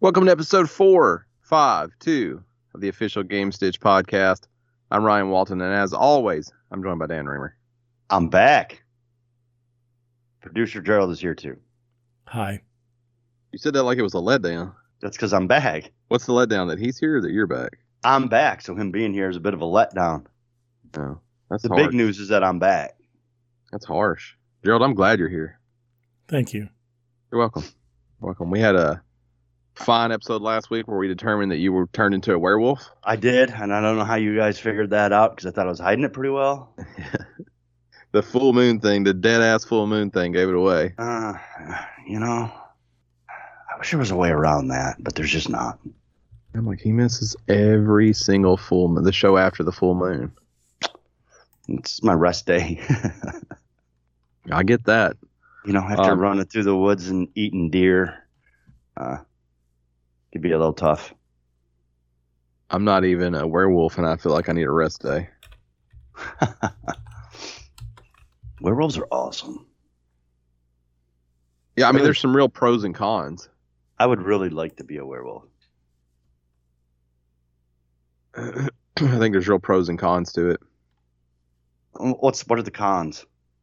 Welcome to episode 452 of the official Game Stitch podcast. I'm Ryan Walton, and as always, I'm joined by Dan Reamer. I'm back. Producer Gerald is here too. Hi. You said that like it was a letdown. That's because I'm back. What's the letdown, that he's here or that you're back? I'm back, so him being here is a bit of a letdown. No, that's The harsh. big news is that I'm back. That's harsh. Gerald, I'm glad you're here. Thank you. You're welcome. Welcome. We had a fine episode last week where we determined that you were turned into a werewolf. I did, and I don't know how you guys figured that out because I thought I was hiding it pretty well. The full moon thing, the dead-ass full moon thing gave it away. I wish there was a way around that, but there's just not. I'm like, he misses every single full moon, the show after the full moon. It's my rest day. I get that. After running through the woods and eating deer, could be a little tough. I'm not even a werewolf, and I feel like I need a rest day. Werewolves are awesome. Yeah, I mean, there's some real pros and cons. I would really like to be a werewolf. I think there's real pros and cons to it. What are the cons?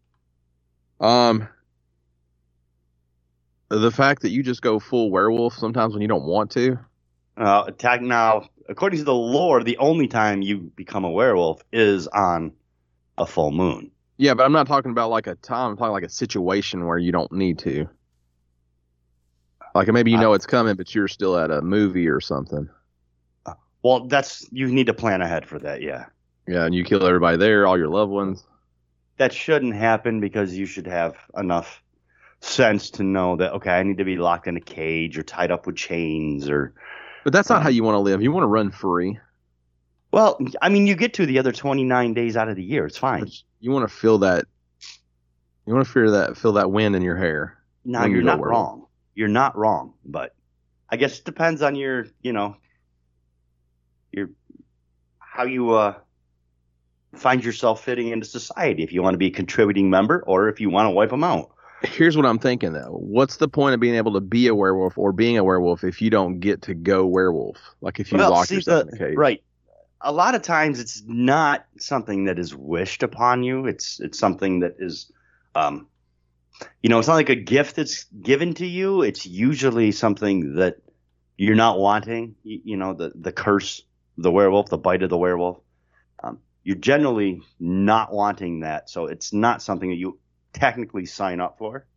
The fact that you just go full werewolf sometimes when you don't want to. Now, according to the lore, the only time you become a werewolf is on a full moon. Yeah, but I'm not talking about like a time. I'm talking like a situation where you don't need to. Like maybe you know it's coming, but you're still at a movie or something. Well, you need to plan ahead for that, yeah. Yeah, and you kill everybody there, all your loved ones. That shouldn't happen because you should have enough sense to know that, okay, I need to be locked in a cage or tied up with chains or... But that's not how you want to live. You want to run free. Well, I mean, you get to the other 29 days out of the year. It's fine. But you want to feel that... You want to feel that wind in your hair. No, you're not wrong. You're not wrong, but I guess it depends on your how you find yourself fitting into society. If you want to be a contributing member or if you want to wipe them out. Here's what I'm thinking, though. What's the point of being able to be a werewolf or being a werewolf if you don't get to go werewolf? Like if you lock yourself in a cage. Right. A lot of times it's not something that is wished upon you. It's something that is, it's not like a gift that's given to you. It's usually something that you're not wanting. The curse of the werewolf, the bite of the werewolf. You're generally not wanting that. So it's not something that you technically sign up for.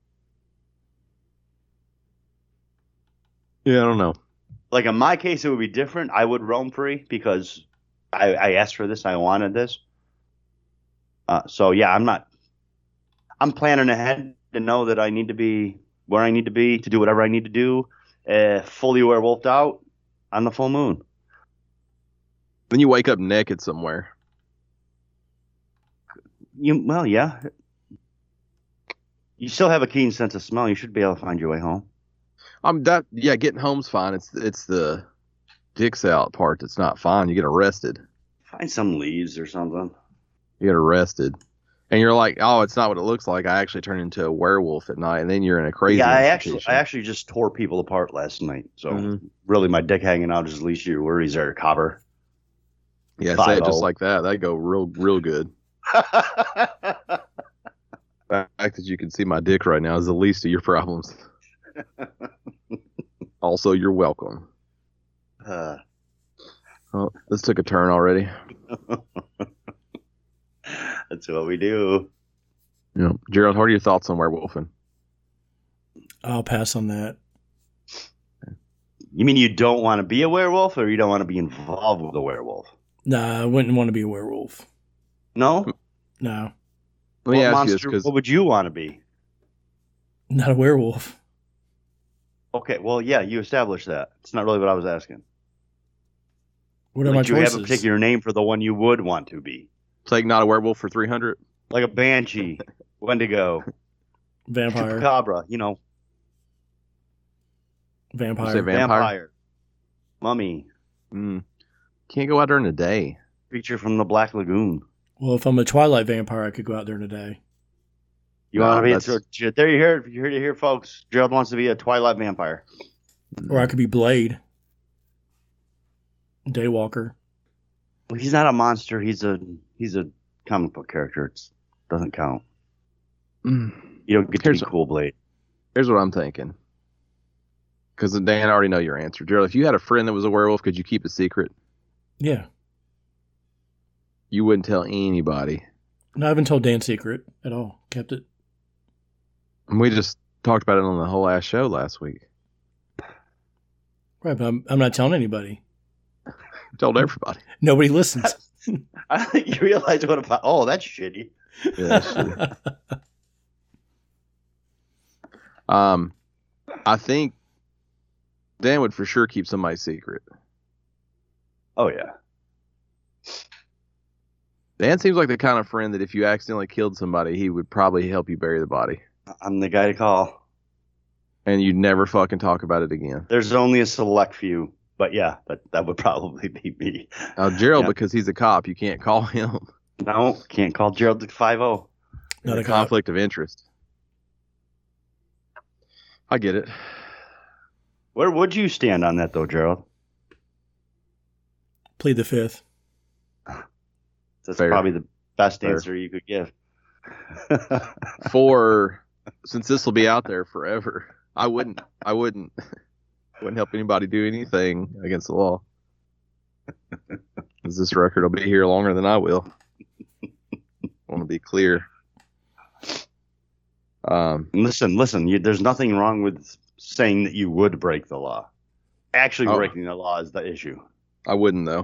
Yeah, I don't know. Like in my case, it would be different. I would roam free because I asked for this. I wanted this. So yeah, I'm planning ahead to know that I need to be where I need to be to do whatever I need to do, fully werewolfed out on the full moon. Then you wake up naked somewhere. Yeah. You still have a keen sense of smell. You should be able to find your way home. Getting home's fine. It's the dicks out part that's not fine. You get arrested. Find some leaves or something. You get arrested. And you're like, oh, it's not what it looks like. I actually turn into a werewolf at night, and then you're in a crazy institution. I actually just tore people apart last night. So really, my dick hanging out is the least of your worries there, copper. Yeah, say it just like that. That'd go real good. The fact that you can see my dick right now is the least of your problems. Also, you're welcome. Oh, this took a turn already. That's what we do. Yeah. Gerald, what are your thoughts on werewolfing? I'll pass on that. You mean you don't want to be a werewolf or you don't want to be involved with a werewolf? Nah, I wouldn't want to be a werewolf. No? No. Let me ask you this, 'cause what would you want to be? Not a werewolf. Okay, well, yeah, you established that. It's not really what I was asking. What are my choices? Do you have a particular name for the one you would want to be? Take not a werewolf for 300? Like a banshee, Wendigo, Vampire. Chupacabra, Vampire. Say vampire? Mummy. Can't go out there in the day. Creature from the Black Lagoon. Well, if I'm a Twilight vampire, I could go out there in a day. You want to be? There you hear it here, folks. Gerald wants to be a Twilight vampire. Or I could be Blade. Daywalker. Well, he's not a monster. He's a comic book character. It doesn't count. You don't get to be cool Blade. Here's what I'm thinking. Because Dan, I already know your answer. Gerald, if you had a friend that was a werewolf, could you keep a secret? Yeah. You wouldn't tell anybody. No, I haven't told Dan's secret at all. Kept it. And we just talked about it on the whole ass show last week. Right, but I'm not telling anybody. Told everybody. Nobody listens. I don't think you realize what about. Oh, that's shitty. Yeah, that's shitty. I think Dan would for sure keep somebody's secret. Oh yeah. Dan seems like the kind of friend that if you accidentally killed somebody, he would probably help you bury the body. I'm the guy to call. And you'd never fucking talk about it again. There's only a select few, but yeah, that would probably be me. Now, Gerald, Yeah. because he's a cop, you can't call him. No, can't call Gerald the 5-0. Not a a cop. conflict of interest. I get it. Where would you stand on that though, Gerald? Plead the fifth. That's Fair. probably the best Fair. answer you could give. Since this will be out there forever, I wouldn't help anybody do anything against the law. Because this record will be here longer than I will. I want to be clear. Listen. There's nothing wrong with saying that you would break the law. Actually, breaking the law is the issue. I wouldn't though.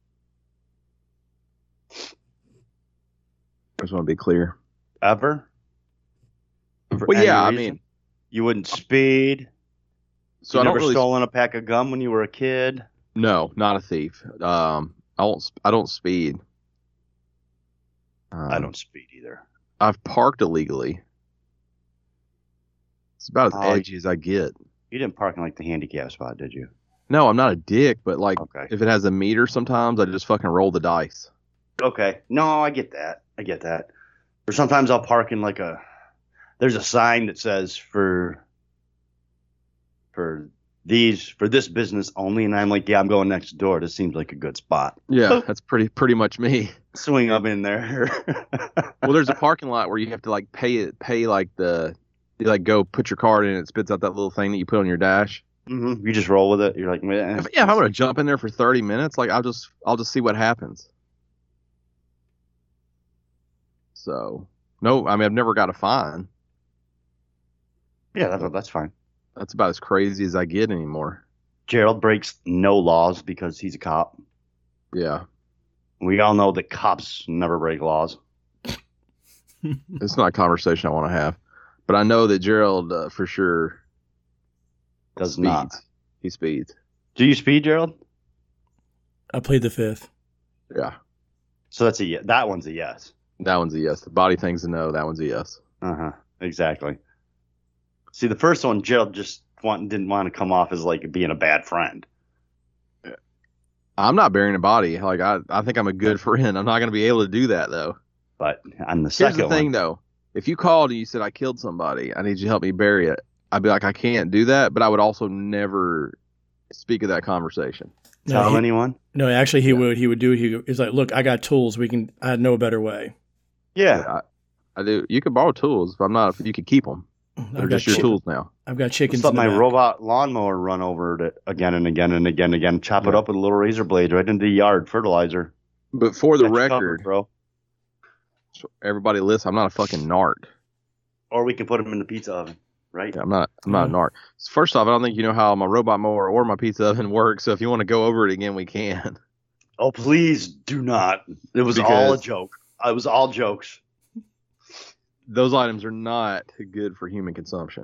I just want to be clear. Ever? For Well, any yeah, I reason? mean, You wouldn't speed. so You I don't never really. stolen a pack of gum when you were a kid. No, not a thief. I don't speed. I don't speed either. I've parked illegally. It's about as Oh, edgy as I get. You didn't park in like the handicap spot, did you? No, I'm not a dick, but like Okay. if it has a meter, sometimes I just fucking roll the dice. Okay. No, I get that. Or sometimes I'll park in there's a sign that says for this business only, and I'm like, yeah, I'm going next door. This seems like a good spot. Yeah, that's pretty much me. Swing up in there. Well, there's a parking lot where you have to like pay like you like go put your card in, and it spits out that little thing that you put on your dash. Mm-hmm. You just roll with it. You're like, meh. If I'm gonna jump in there for 30 minutes, like I'll just see what happens. So no, I mean I've never got a fine. Yeah, that's fine. That's about as crazy as I get anymore. Gerald breaks no laws because he's a cop. Yeah, We all know that cops never break laws. it's not a conversation I want to have, but I know that Gerald for sure Does speeds. not. He speeds. Do you speed, Gerald? I plead the fifth. Yeah, So that's that one's a yes. that one's a yes. The body thing's a no. That one's a yes. Uh-huh. Exactly. See, the first one, Gerald just didn't want to come off as like being a bad friend. I'm not burying a body. Like I think I'm a good friend. I'm not going to be able to do that though. But on the Here's second the thing one, though. If you called and you said I killed somebody, I need you to help me bury it. I'd be like, I can't do that, but I would also never speak of that conversation. tell anyone? No, actually, he would. He's like, look, I got tools. I know a better way. Yeah. I do. You could borrow tools, but I'm not. You could keep them. They're just your tools now. I've got chickens. Let in the my back. robot lawnmower run over it again and again and again and again. Chop it up with a little razor blade right into the yard. Fertilizer. But for the Got you record, covered, bro. everybody listen. I'm not a fucking narc. Or we can put them in the pizza oven, right? I'm not a narc. First off, I don't think you know how my robot mower or my pizza oven works. So if you want to go over it again, we can. Oh, please do not. It was all a joke. It was all jokes. Those items are not good for human consumption.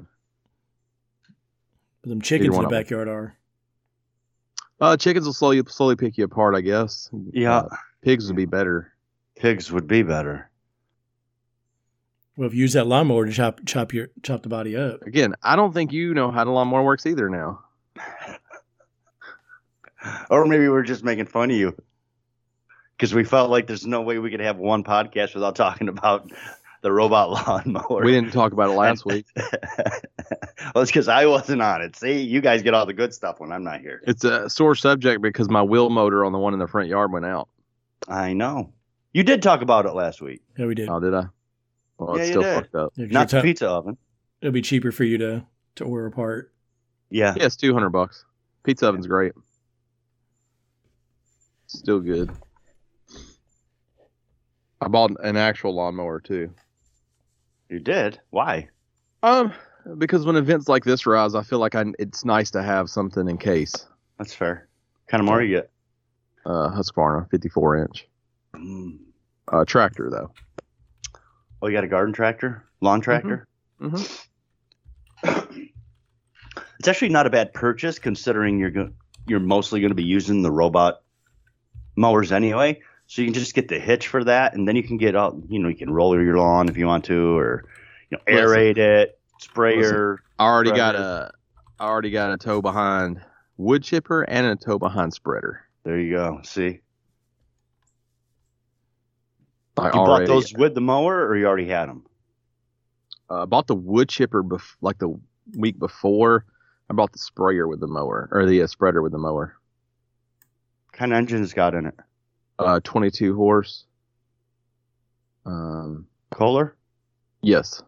Them chickens in one the of them. backyard are. Chickens will slowly pick you apart, I guess. Yeah. Pigs would be better. Pigs would be better. Well, if you use that lawnmower to chop the body up. Again, I don't think you know how the lawnmower works either now. Or maybe we're just making fun of you. Because we felt like there's no way we could have one podcast without talking about the robot lawnmower. We didn't talk about it last week. Well, it's because I wasn't on it. See, you guys get all the good stuff when I'm not here. It's a sore subject because my wheel motor on the one in the front yard went out. I know. You did talk about it last week. Yeah, we did. Oh, did I? Well, Yeah, it's you still did. fucked up. Yeah, 'cause Not your the pizza oven. It'll be cheaper for you to order a part. Yeah. Yeah, it's $200. Pizza oven's great. Still good. I bought an actual lawnmower too. You did? Why? Because when events like this rise, I feel like it's nice to have something in case. That's fair. What kind of mower you get? Husqvarna, 54-inch. Mm. Tractor though. Oh, you got a garden tractor? Lawn tractor? Mm-hmm. It's actually not a bad purchase considering you're mostly going to be using the robot mowers anyway. So you can just get the hitch for that, and then you can get out. You can roll your lawn if you want to, or aerate it, sprayer. I already got a tow behind wood chipper and a tow behind spreader. There you go. See, I you bought those with the mower, or you already had them? Bought the wood chipper like the week before. I bought the sprayer with the mower, or the spreader with the mower. What kind of engine it's got in it? 22 horse. Kohler? Yes.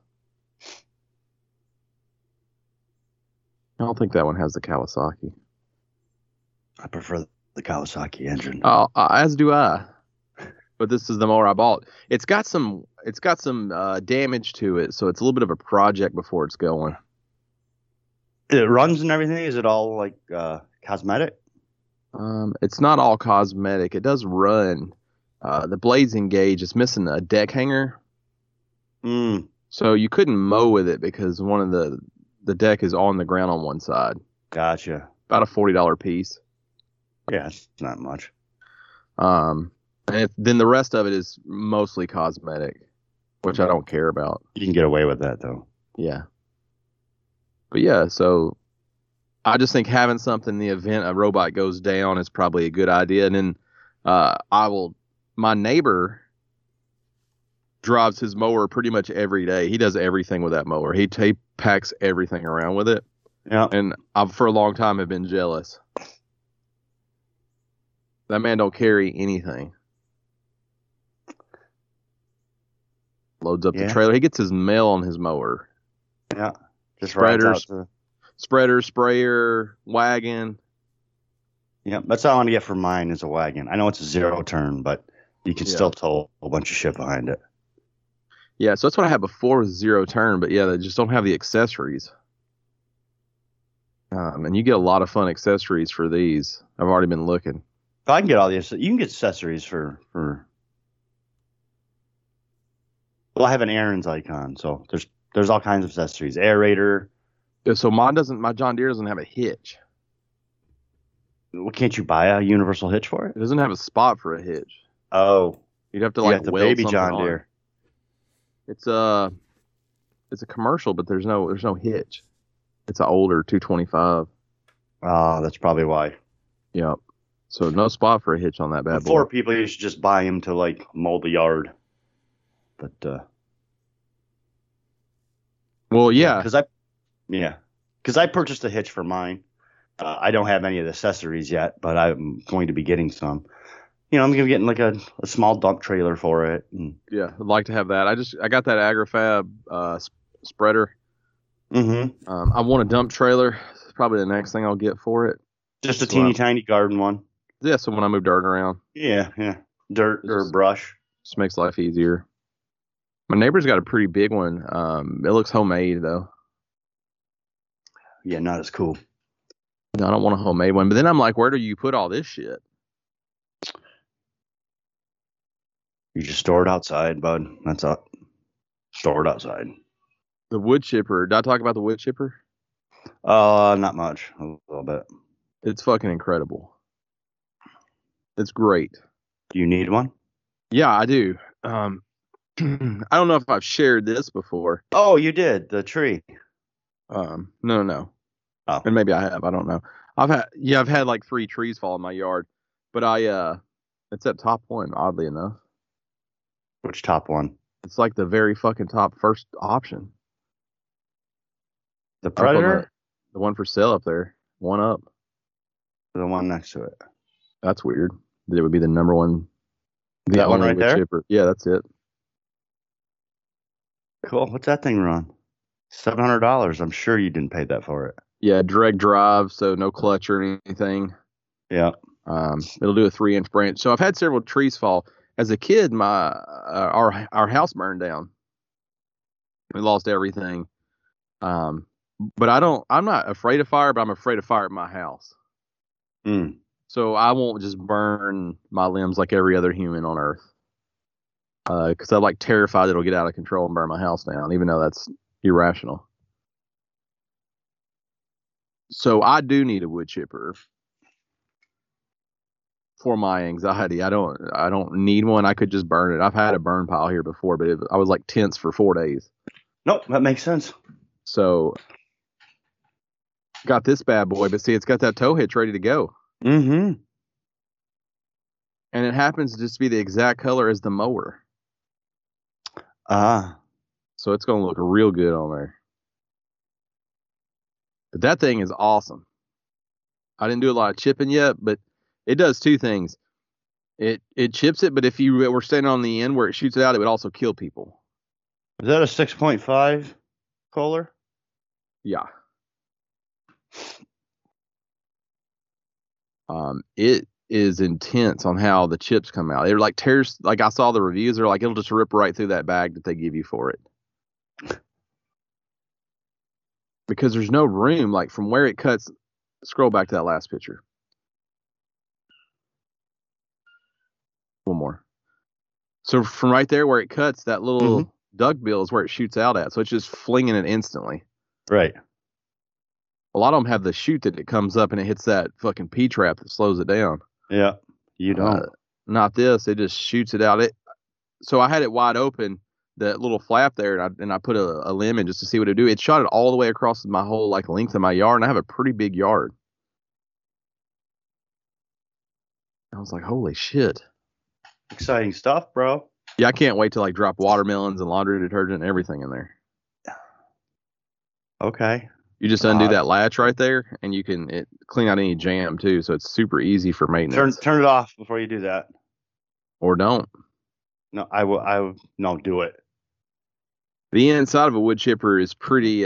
I don't think that one has the Kawasaki. I prefer the Kawasaki engine. As do I. But this is the mower I bought. It's got some damage to it, so it's a little bit of a project before it's going. It runs and everything. Is it all like cosmetic? It's not all cosmetic. It does run. The blade's engaged. It's missing a deck hanger. So you couldn't mow with it because one of the deck is on the ground on one side. Gotcha. About a $40 piece. Yeah, it's not much. Then the rest of it is mostly cosmetic, which I don't care about. You can get away with that though. Yeah. But yeah, so I just think having something in the event a robot goes down is probably a good idea. And then my neighbor drives his mower pretty much every day. He does everything with that mower. He packs everything around with it. Yeah. And I've for a long time have been jealous. That man don't carry anything. Loads up the trailer. He gets his mail on his mower. Yeah. Just spreader, sprayer, wagon. Yeah, that's all I want to get for mine is a wagon. I know it's a zero turn, but you can still tow a bunch of shit behind it. Yeah, so that's what I had before was zero turn, but yeah, they just don't have the accessories. And you get a lot of fun accessories for these. I've already been looking. I can get all these. You can get accessories for. Well, I have an Aaron's icon, so there's all kinds of accessories. Aerator. So my John Deere doesn't have a hitch. Well, can't you buy a universal hitch for it? It doesn't have a spot for a hitch. Oh, you'd have to the baby John Deere. It's a commercial, but there's no hitch. It's an older 225. Oh, that's probably why. Yep. So no spot for a hitch on that bad boy. For people, you should just buy him to like mow the yard. But well, yeah, because I purchased a hitch for mine. I don't have any of the accessories yet, but I'm going to be getting some. I'm going to be getting like a small dump trailer for it. Yeah, I'd like to have that. I got that AgriFab spreader. Mm-hmm. I want a dump trailer. It's probably the next thing I'll get for it. Just a teeny tiny garden one. Yeah, so when I move dirt around. Yeah. Dirt or brush. Just makes life easier. My neighbor's got a pretty big one. It looks homemade though. Yeah, not as cool. No, I don't want a homemade one. But then I'm like, where do you put all this shit? You just store it outside, bud. That's up. Store it outside. The wood chipper. Did I talk about the wood chipper? Not much. A little bit. It's fucking incredible. It's great. Do you need one? Yeah, I do. I don't know if I've shared this before. Oh, you did. The tree. No. Oh. And maybe I have. I don't know. I've had like 3 trees fall in my yard, but it's that top one, oddly enough. Which top one? It's like the very fucking top first option. The Up on Predator, the one for sale up there. One up. or the one next to it. That's weird. That it would be the number one, the That one only right wood there? chipper. Yeah, that's it. Cool. What's that thing run? $700. I'm sure you didn't pay that for it. Yeah, direct drive, so no clutch or anything. Yeah. It'll do a 3-inch branch. So I've had several trees fall. As a kid, our house burned down. We lost everything. But I'm not afraid of fire, but I'm afraid of fire at my house. Mm. So I won't just burn my limbs like every other human on earth. Because I'm like terrified it'll get out of control and burn my house down, even though that's irrational. So I do need a wood chipper for my anxiety. I don't need one. I could just burn it. I've had a burn pile here before, but I was like tense for 4 days. Nope, that makes sense. So got this bad boy, but see, it's got that tow hitch ready to go. Mm-hmm. And it happens to just be the exact color as the mower. So it's going to look real good on there. But that thing is awesome. I didn't do a lot of chipping yet, but it does two things. It chips it, but if you were standing on the end where it shoots it out, it would also kill people. Is that a 6.5 Kohler? Yeah. It is intense on how the chips come out. They're like tears. Like I saw the reviews, they're like it'll just rip right through that bag that they give you for it. Because there's no room, like from where it cuts. Scroll back to that last picture. One more. So from right there where it cuts, that little duckbill is where it shoots out at. So it's just flinging it instantly. Right. A lot of them have the chute that it comes up and it hits that fucking P-trap that slows it down. Yeah. You don't. Not this. It just shoots it out. So I had it wide open, that little flap there, and I put a limb in just to see what it would do. It shot it all the way across my whole like length of my yard, and I have a pretty big yard. I was like, holy shit. Exciting stuff, bro. Yeah, I can't wait to like drop watermelons and laundry detergent and everything in there. Okay. You just undo that latch right there, and you can clean out any jam too. So it's super easy for maintenance. Turn it off before you do that. Or don't. No, I will. No, do it. The inside of a wood chipper is pretty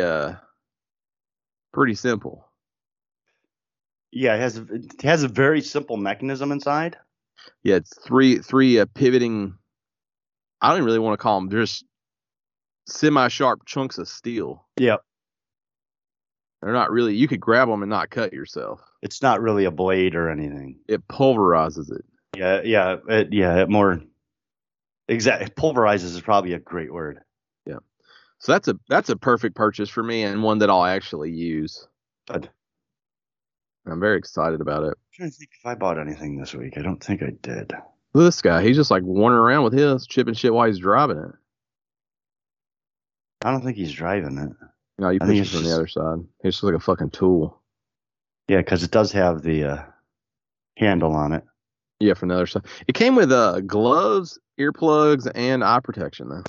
simple. Yeah, it has a very simple mechanism inside. Yeah, it's three pivoting. I don't even really want to call them. They're just semi-sharp chunks of steel. Yep. They're not really. You could grab them and not cut yourself. It's not really a blade or anything. It pulverizes it. Yeah. It more. Exactly. Pulverizes is probably a great word. Yeah. So that's a perfect purchase for me and one that I'll actually use. Good. I'm very excited about it. I'm trying to think if I bought anything this week. I don't think I did. Look at this guy. He's just like wandering around with his, chipping shit while he's driving it. I don't think he's driving it. No, you push it from the other side. It's just like a fucking tool. Yeah, because it does have the handle on it. Yeah, from the other side. It came with gloves, earplugs, and eye protection, though.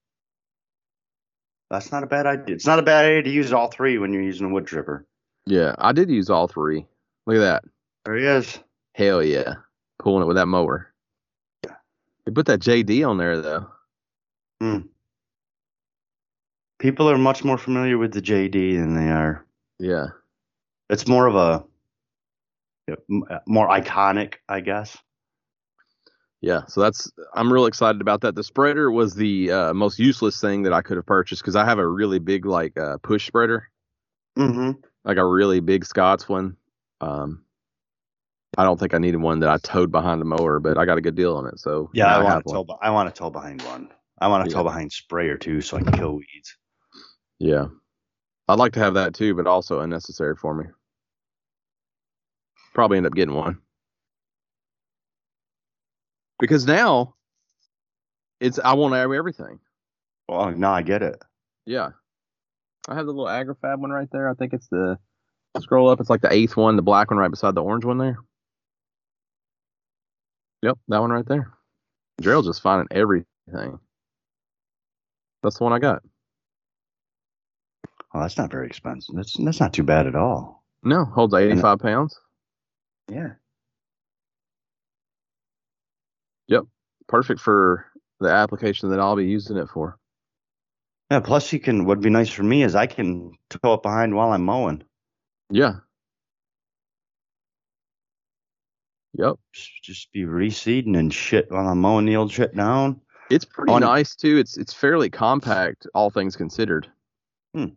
That's not a bad idea. It's not a bad idea to use all three when you're using a wood chipper. Yeah, I did use all three. Look at that. There he is. Hell yeah. Pulling it with that mower. Yeah. They put that JD on there, though. People are much more familiar with the JD than they are. Yeah. It's more of a more iconic, I guess. Yeah, so I'm real excited about that. The spreader was the most useless thing that I could have purchased because I have a really big like push spreader. Mm-hmm. Like a really big Scots one. I don't think I needed one that I towed behind the mower, but I got a good deal on it. So yeah, I want to tow behind one. I want to tow behind sprayer too, so I can kill weeds. Yeah, I'd like to have that too, but also unnecessary for me. Probably end up getting one because now I want to have everything. Well, now I get it. Yeah, I have the little AgriFab one right there. I think it's the scroll up. It's like the 8th one, the black one right beside the orange one there. Yep, that one right there. Drill's just finding everything. That's the one I got. Oh, that's not very expensive. That's not too bad at all. No, holds 85 pounds. Yeah. Yep. Perfect for the application that I'll be using it for. Yeah. Plus, what'd be nice for me is I can tow it behind while I'm mowing. Yeah. Yep. Just be reseeding and shit while I'm mowing the old shit down. It's pretty nice too. It's fairly compact, all things considered. Yeah,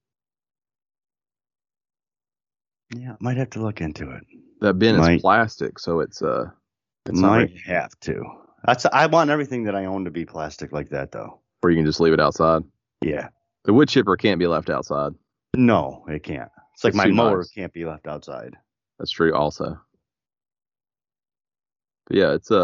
I might have to look into it. That bin is plastic, so it's might have to. I want everything that I own to be plastic like that, though. Or you can just leave it outside. Yeah. The wood chipper can't be left outside. No, it can't. It's like my mower can't be left outside. That's true also. But yeah, it's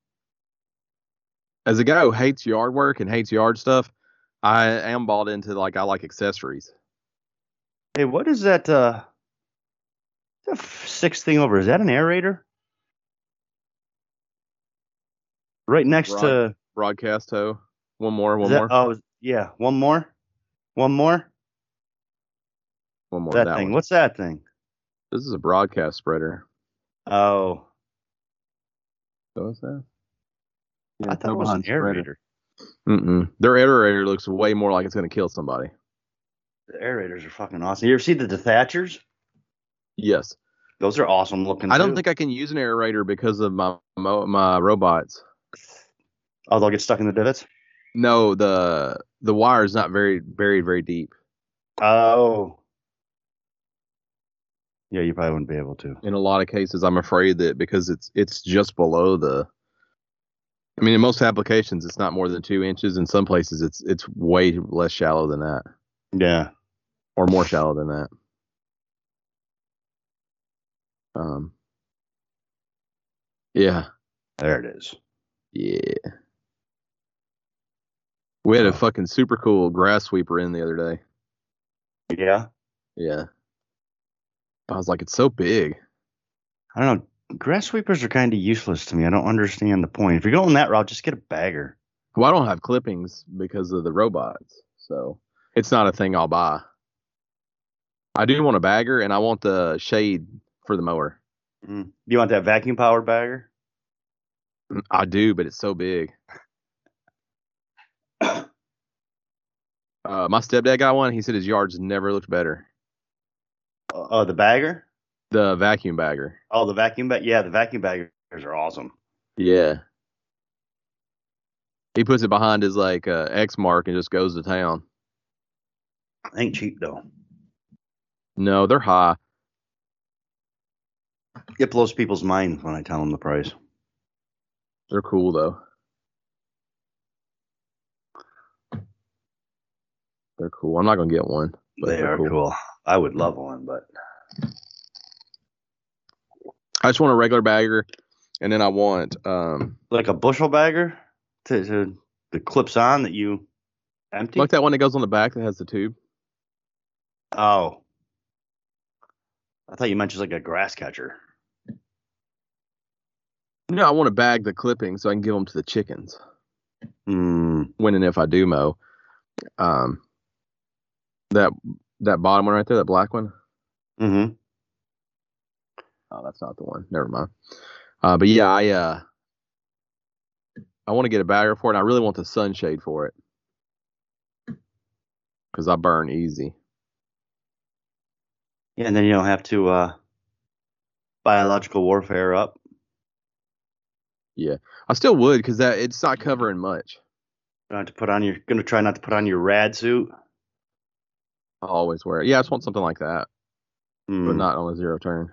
as a guy who hates yard work and hates yard stuff, I am bought into I like accessories. Hey, what is that the sixth thing over? Is that an aerator? Right next to broadcast hoe. One more. Oh, yeah. One more. That thing. What's that thing? This is a broadcast spreader. Oh. So what's that? Yeah, I thought it was an aerator. Their aerator looks way more like it's going to kill somebody. The aerators are fucking awesome. You ever see the dethatchers? Yes. Those are awesome looking. I don't think I can use an aerator because of my robots. Oh, they'll get stuck in the divots? No, the wire is not very deep. Oh. Yeah, you probably wouldn't be able to. In a lot of cases, I'm afraid that because it's just below the. I mean, in most applications, it's not more than 2 inches. In some places, it's way less shallow than that. Yeah. Or more shallow than that. Yeah. There it is. Yeah. We had a fucking super cool grass sweeper in the other day. Yeah? Yeah. I was like, it's so big. I don't know. Grass sweepers are kind of useless to me. I don't understand the point. If you're going that route, just get a bagger. Well, I don't have clippings because of the robots, so it's not a thing I'll buy. I do want a bagger, and I want the shade for the mower. Do you want that vacuum powered bagger? I do, but it's so big. My stepdad got one. He said his yards never looked better. Oh, the bagger? The vacuum bagger. Oh, the vacuum bag? Yeah, the vacuum baggers are awesome. Yeah. He puts it behind his X mark and just goes to town. Ain't cheap though. No, they're high. It blows people's mind when I tell them the price. They're cool though. They're cool. I'm not gonna get one. They are cool. I would love one, but I just want a regular bagger, and then I want like a bushel bagger to the clips on that you empty. Like that one that goes on the back that has the tube. Oh, I thought you meant just like a grass catcher. No, I want to bag the clippings so I can give them to the chickens. When and if I do mow. That bottom one right there, that black one. Mm-hmm. Oh, that's not the one. Never mind. But yeah, I want to get a bagger for it. And I really want the sunshade for it because I burn easy. Yeah, and then you don't have to biological warfare up. Yeah, I still would because it's not covering much. Gonna try not to put on your rad suit. I always wear it. Yeah, I just want something like that, but not on a zero turn.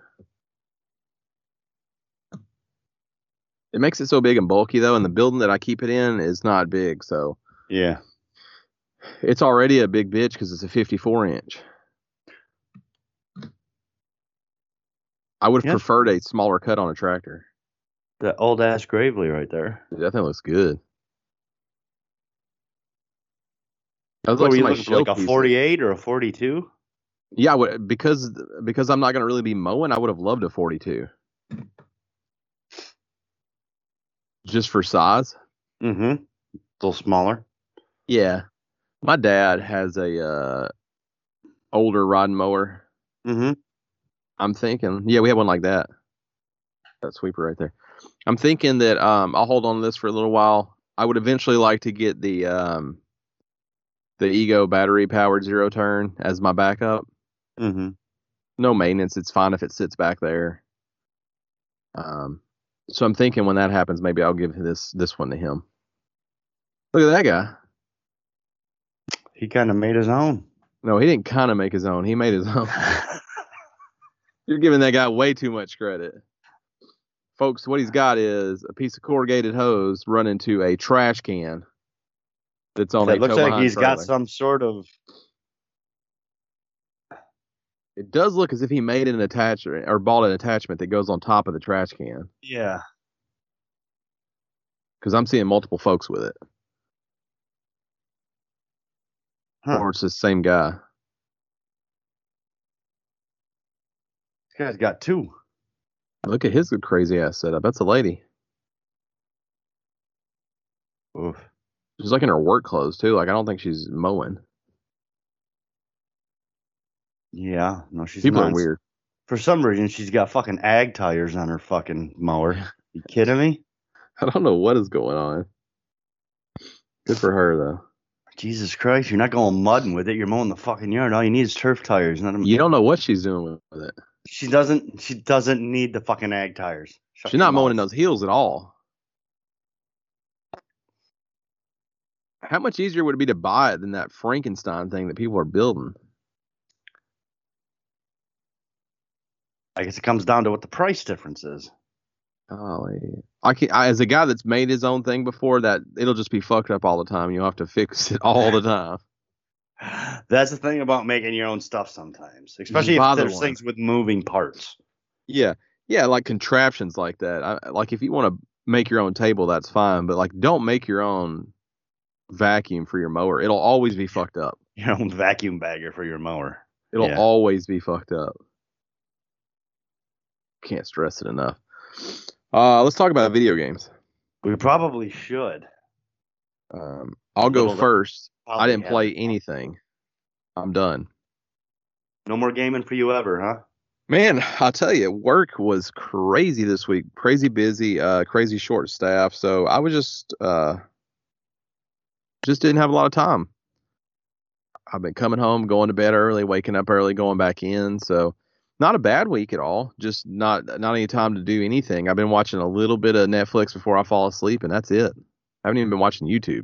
It makes it so big and bulky though, and the building that I keep it in is not big, so yeah, it's already a big bitch because it's a 54-inch. I would have preferred a smaller cut on a tractor. That old ass Gravely right there. Dude, that thing looks good. That was like, looking for like a 48 or a 42? Yeah, because I'm not going to really be mowing, I would have loved a 42. Just for size. Mm-hmm. A little smaller. Yeah. My dad has a older rod mower. Mm-hmm. I'm thinking, yeah, we have one like that. That sweeper right there. I'm thinking that I'll hold on to this for a little while. I would eventually like to get the Ego battery powered zero turn as my backup. Mm-hmm. No maintenance. It's fine if it sits back there. So I'm thinking when that happens, maybe I'll give this one to him. Look at that guy. He kind of made his own. No, he didn't kind of make his own. He made his own. You're giving that guy way too much credit. Folks, what he's got is a piece of corrugated hose run into a trash can that's on a It looks tow like behind he's got trailer. some sort of. It does look as if he made an attachment or bought an attachment that goes on top of the trash can. Yeah. Because I'm seeing multiple folks with it. Huh. Or it's the same guy. This guy's got two. Look at his crazy ass setup. That's a lady. Oof. She's like in her work clothes too. Like I don't think she's mowing. Yeah. No, she's People not. are weird. For some reason, she's got fucking ag tires on her fucking mower. You kidding me? I don't know what is going on. Good for her though. Jesus Christ, you're not going mudding with it. You're mowing the fucking yard. All you need is turf tires. Not a, You don't know what she's doing with it. She doesn't need the fucking ag tires. Shut She's your not mowing in mouth. those heels at all. How much easier would it be to buy it than that Frankenstein thing that people are building? I guess it comes down to what the price difference is. Golly. As a guy that's made his own thing before, that it'll just be fucked up all the time. You'll have to fix it all the time. That's the thing about making your own stuff sometimes, especially if bother there's one. things with moving parts. Yeah, like contraptions like that. Like if you want to make your own table, that's fine. But like, don't make your own vacuum for your mower. It'll always be fucked up. Your own vacuum bagger for your mower. It'll Yeah. always be fucked up. Can't stress it enough. Let's talk about video games. We probably should. I'll go Little- first. I Probably didn't play haven't. anything. I'm done. No more gaming for you ever, huh? Man, I'll tell you, work was crazy this week. Crazy busy, crazy short staff. So I was just didn't have a lot of time. I've been coming home, going to bed early, waking up early, going back in. So not a bad week at all. Just not any time to do anything. I've been watching a little bit of Netflix before I fall asleep, and that's it. I haven't even been watching YouTube.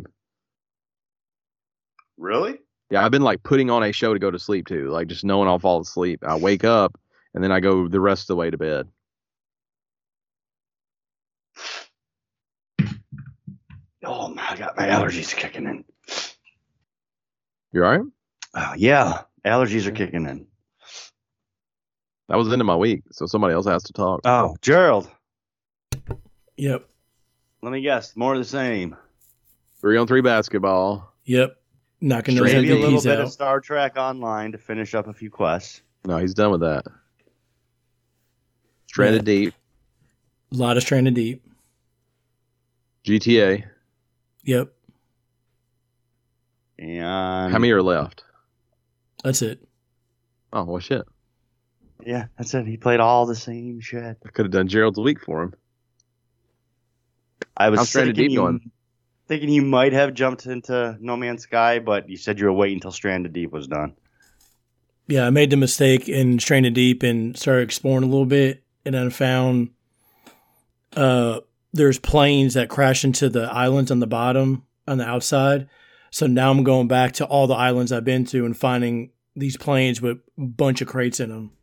Really? Yeah, I've been like putting on a show to go to sleep to, like just knowing I'll fall asleep. I wake up and then I go the rest of the way to bed. Oh my God, my allergies are kicking in. You all right? Yeah, allergies are kicking in. That was the end of my week, so somebody else has to talk. Oh, Gerald, Yep. let me guess. More of the same. 3-on-3 basketball. Yep. Knocking those Straight Maybe a little MVPs bit of out. Star Trek Online to finish up a few quests. No, he's done with that. Stranded Deep. A lot of Stranded Deep. GTA. Yep. And How many are left? That's it. Oh, well, shit. yeah, that's it. He played all the same shit. I could have done Gerald's week for him. I was How's Stranded thinking Deep going? thinking you might have jumped into No Man's Sky, but you said you were waiting until Stranded Deep was done. Yeah, I made the mistake in Stranded Deep and started exploring a little bit, and then found there's planes that crash into the islands on the bottom, on the outside. So now I'm going back to all the islands I've been to and finding these planes with a bunch of crates in them.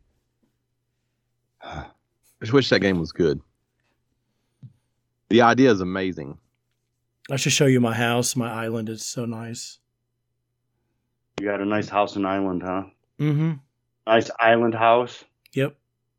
I just wish that game was good. The idea is amazing. I should show you my house. My island is so nice. You got a nice house and island, huh? Mm-hmm. Nice island house. Yep.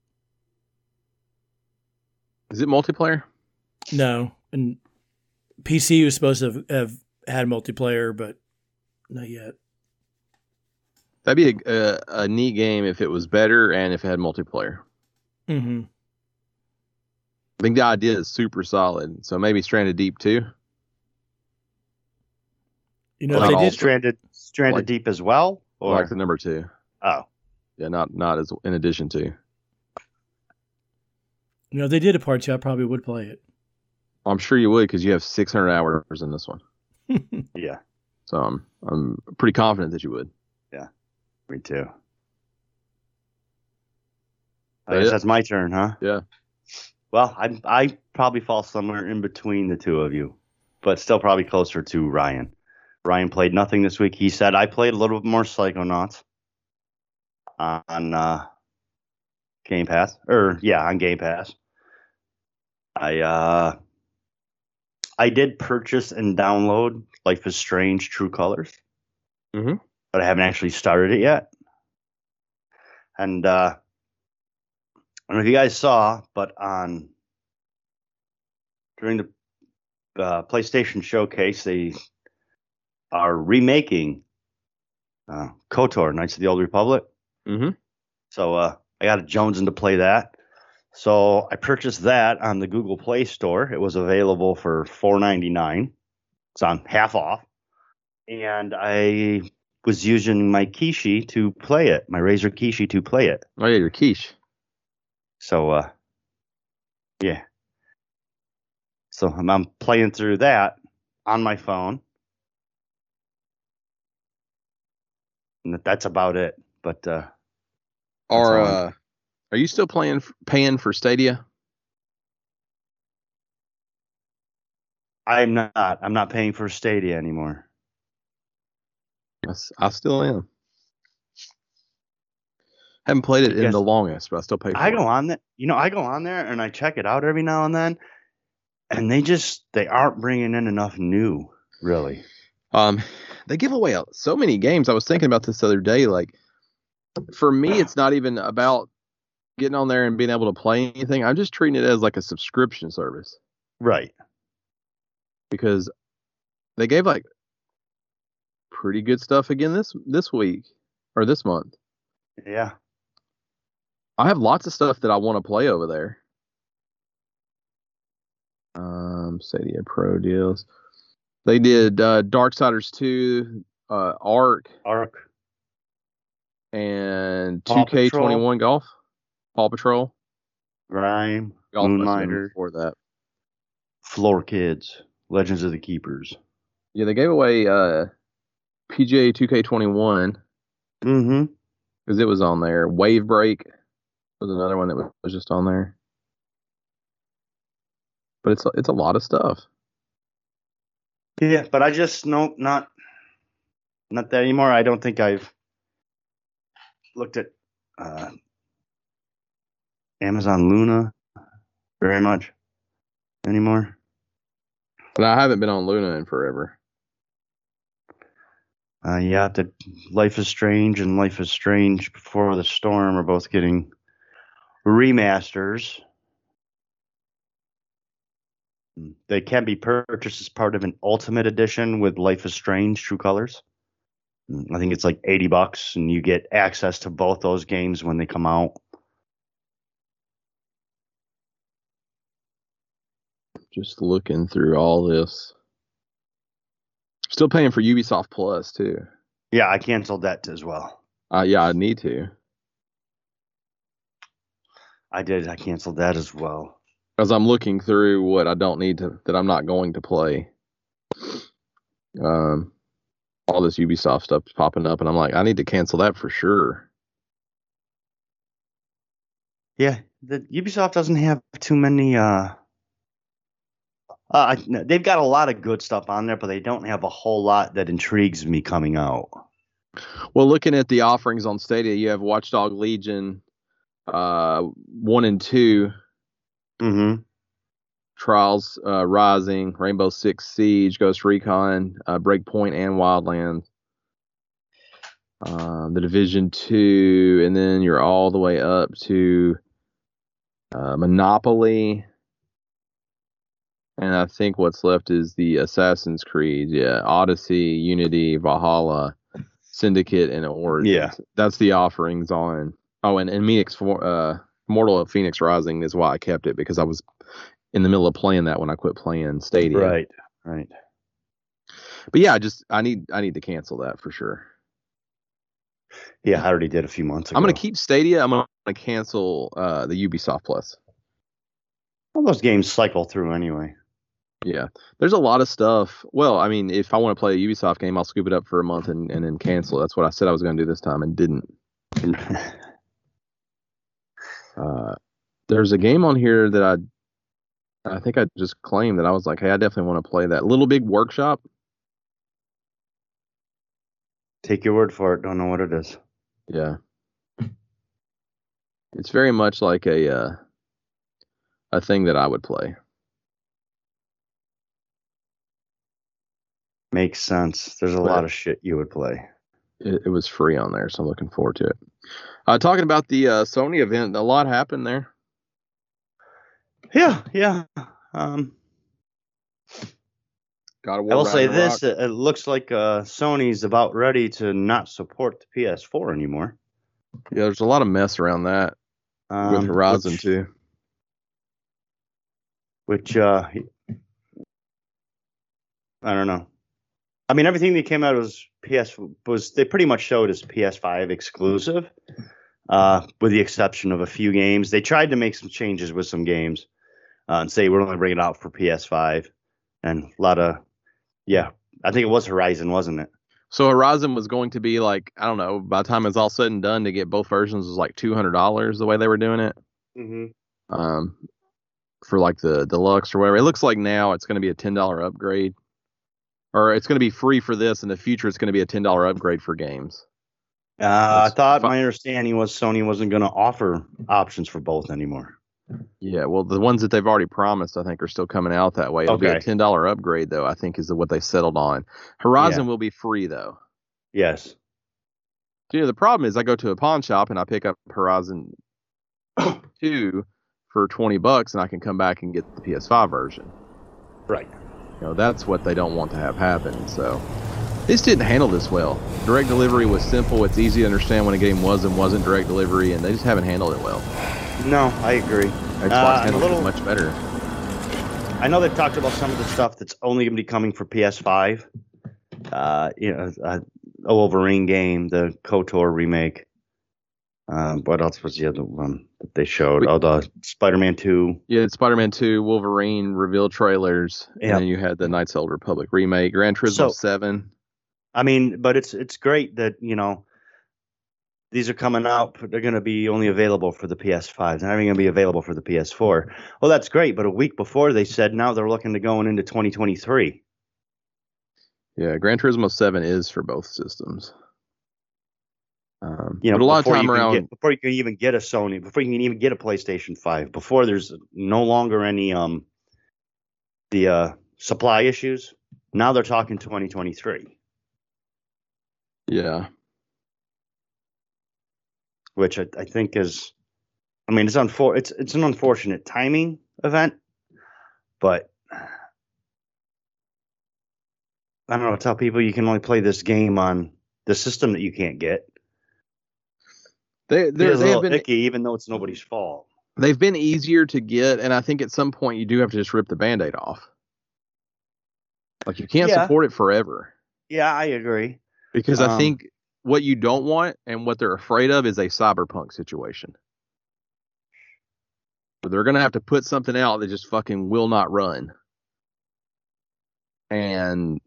Is it multiplayer? No. And PC was supposed to have had multiplayer, but not yet. That'd be a neat game if it was better and if it had multiplayer. Mm-hmm. I think the idea is super solid. So maybe Stranded Deep too. You know, Not they all did. Stranded Stranded Like- Deep as well? Or like the number 2. oh, Yeah, not as in addition to. If they did a part 2, I probably would play it. I'm sure you would because you have 600 hours in this one. yeah, So I'm pretty confident that you would. me too. I That guess it? that's my turn, huh? Yeah. Well, I probably fall somewhere in between the two of you, but still probably closer to Ryan. Ryan played nothing this week. He said I played a little bit more Psychonauts on Game Pass. On Game Pass. I did purchase and download Life is Strange True Colors. Mhm. But I haven't actually started it yet. And I don't know if you guys saw, but during the PlayStation Showcase, they are remaking KOTOR, Knights of the Old Republic. Mm-hmm. So I got a Jonesing to play that. So I purchased that on the Google Play Store. It was available for $4.99. It's on half off. And I was using my Kishi to play it, my Razer Kishi to play it. Oh yeah, your quiche. So yeah. So I'm playing through that on my phone. And that's about it. But Are you still paying for Stadia? I'm not paying for Stadia anymore. I still am. Haven't played it in Yes. the longest, but I still pay for I it. go on that, I go on there and I check it out every now and then, and they aren't bringing in enough new, really. They give away so many games. I was thinking about this the other day. Like, for me, it's not even about getting on there and being able to play anything. I'm just treating it as like a subscription service Right. because they gave like pretty good stuff again this week or this month. Yeah. I have lots of stuff that I want to play over there. Stadia Pro deals. They did Darksiders 2, Ark, and Paw 2K21 Golf, Paw Patrol, Grime, Golf must have been Moonlighter, before that. Floor Kids, Legends of the Keepers. Yeah, they gave away PGA 2K21 Mm-hmm. because it was on there. Wave Break was another one that was just on there. But it's a lot of stuff. Yeah, but I just not that anymore. I don't think I've looked at Amazon Luna very much anymore. And I haven't been on Luna in forever. Yeah, the Life is Strange and Life is Strange Before the Storm are both getting remasters. They can be purchased as part of an Ultimate Edition with Life is Strange True Colors. I think it's like $80, and you get access to both those games when they come out. Just looking through all this. Still paying for Ubisoft Plus too. Yeah, I canceled that as well. Yeah, I need to. I did. I canceled that as well. As I'm looking through what I don't need to, that I'm not going to play. All this Ubisoft stuff's popping up, and I'm like, I need to cancel that for sure. Yeah, the Ubisoft doesn't have too many. They've got a lot of good stuff on there, but they don't have a whole lot that intrigues me coming out. Well, looking at the offerings on Stadia, you have Watchdog Legion 1 and 2, Mm-hmm. Trials Rising, Rainbow Six Siege, Ghost Recon, Breakpoint, and Wildlands. The Division 2, and then you're all the way up to Monopoly. And I think what's left is the Assassin's Creed. Yeah, Odyssey, Unity, Valhalla, Syndicate, and Origins. Yeah. That's the offerings on. Oh, and Mortal of Phoenix Rising is why I kept it, because I was in the middle of playing that when I quit playing Stadia. Right. But yeah, I need to cancel that for sure. Yeah, I already did a few months ago. I'm gonna keep Stadia. I'm gonna cancel the Ubisoft Plus. All those games cycle through anyway. Yeah, there's a lot of stuff. Well, I mean, if I want to play a Ubisoft game, I'll scoop it up for a month and then cancel. That's what I said I was going to do this time and didn't. There's a game on here that I think I just claimed that I was like, hey, I definitely want to play that. Little Big Workshop. Take your word for it. Don't know what it is. Yeah, it's very much like a thing that I would play. Makes sense. There's a lot of shit you would play. It was free on there, so I'm looking forward to it. Talking about the Sony event, a lot happened there. Yeah. God of War, I will say Ragnarok. this: it looks like Sony's about ready to not support the PS4 anymore. Yeah, there's a lot of mess around that with Horizon too. Which I don't know. I mean, everything that came out was they pretty much showed as PS5 exclusive, with the exception of a few games. They tried to make some changes with some games and say we're only bringing it out for PS5, and a lot of I think it was Horizon, wasn't it? So Horizon was going to be like, I don't know, by the time it's all said and done, to get both versions was like $200 the way they were doing it. Mm-hmm. For like the deluxe or whatever. It looks like now it's going to be a $10 upgrade. Or it's going to be free for this. In the future, it's going to be a $10 upgrade for games. I thought my understanding was Sony wasn't going to offer options for both anymore. Yeah, well, the ones that they've already promised, I think, are still coming out that way. It'll be a $10 upgrade, though, I think, is what they settled on. Horizon will be free, though. Yes. So, the problem is I go to a pawn shop and I pick up Horizon 2 for $20, and I can come back and get the PS5 version. Right. That's what they don't want to have happen. So this didn't handle this well. Direct delivery was simple. It's easy to understand when a game was and wasn't direct delivery, and they just haven't handled it well. No, I agree. Xbox handled it much better. I know they've talked about some of the stuff that's only going to be coming for PS5. A Wolverine game, the KOTOR remake. What else was the other one that they showed? The Spider-Man 2. Yeah, Spider-Man 2, Wolverine reveal trailers, and then you had the Knights of the Old Republic remake, Gran Turismo 7. I mean, but it's great that these are coming out, but they're going to be only available for the PS5. They're not even going to be available for the PS4. Well, that's great, but a week before they said now they're looking to going into 2023. Yeah, Gran Turismo 7 is for both systems. But a lot of time before you can even get a Sony, before you can even get a PlayStation 5, before there's no longer any the supply issues. Now they're talking 2023. Yeah. Which I think is, I mean, it's an unfortunate timing event, but I don't know. Tell people you can only play this game on the system that you can't get. They're a little icky, even though it's nobody's fault. They've been easier to get, and I think at some point you do have to just rip the Band-Aid off. Like, you can't support it forever. Yeah, I agree. Because I think what you don't want and what they're afraid of is a Cyberpunk situation. So they're going to have to put something out that just fucking will not run. And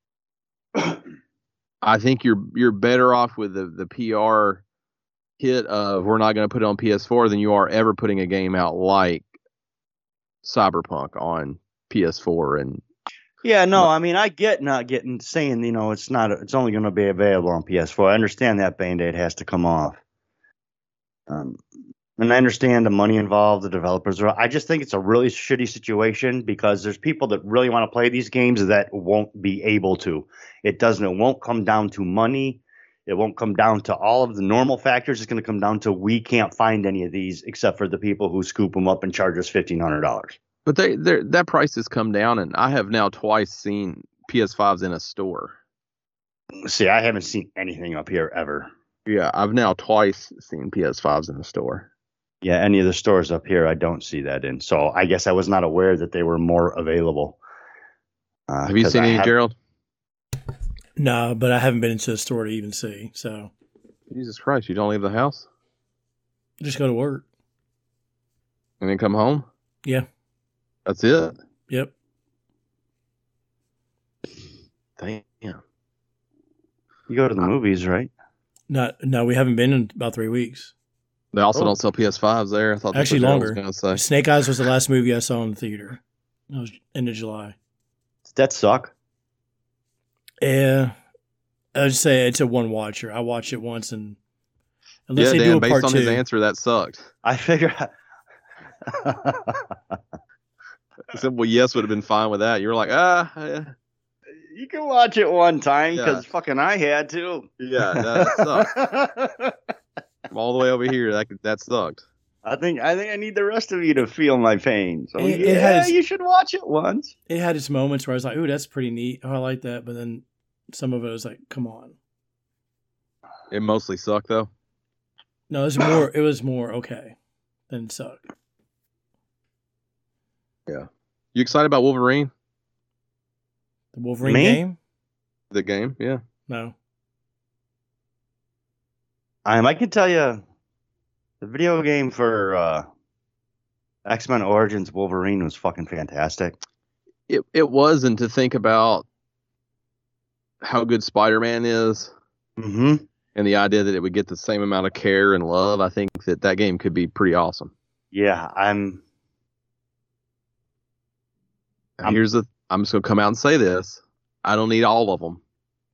I think you're better off with the PR hit of we're not going to put it on PS4 than you are ever putting a game out like Cyberpunk on PS4. And I mean, I get not saying it's only going to be available on PS4. I understand that Band-Aid has to come off, and I understand the money involved, the developers I just think it's a really shitty situation because there's people that really want to play these games that won't be able to. It won't come down to money. It won't come down to all of the normal factors. It's going to come down to we can't find any of these except for the people who scoop them up and charge us $1,500. But that price has come down, and I have now twice seen PS5s in a store. See, I haven't seen anything up here ever. Yeah, I've now twice seen PS5s in the store. Yeah, any of the stores up here, I don't see that in. So I guess I was not aware that they were more available. Have you seen any, Gerald? No, but I haven't been into the store to even see. So Jesus Christ, you don't leave the house just go to work. and then come home? Yeah. That's it? Yep. Damn. You go to the movies, right? No, we haven't been in about 3 weeks. They also Oh. don't sell PS5s there. I thought that's Actually, what Gerald longer. was going to say. Snake Eyes was the last movie I saw in the theater. It was end of July. Does that suck? Yeah. I just say it's a one watcher. I watch it once, and unless Yeah, they Dan, do a based part on two. his answer, that sucked. I figure. A simple yes would have been fine with that. You were like, You can watch it one time Yeah. because fucking I had to. yeah, that sucked. I'm all the way over here. That sucked. I think I need the rest of you to feel my pain. So It yeah, has- you should watch it once. It had its moments where I was like, "Ooh, that's pretty neat. Oh, I like that." But then some of it was like, "Come on." It mostly sucked though. No, it was more. It was more okay than suck. You excited about Wolverine? The Wolverine Me? game? The game? Yeah. No. I can tell you, the video game for X-Men Origins Wolverine was fucking fantastic. It was, and to think about how good Spider-Man is Mm-hmm. and the idea that it would get the same amount of care and love, I think that game could be pretty awesome. Yeah, Now, I'm just gonna come out and say this. I don't need all of them.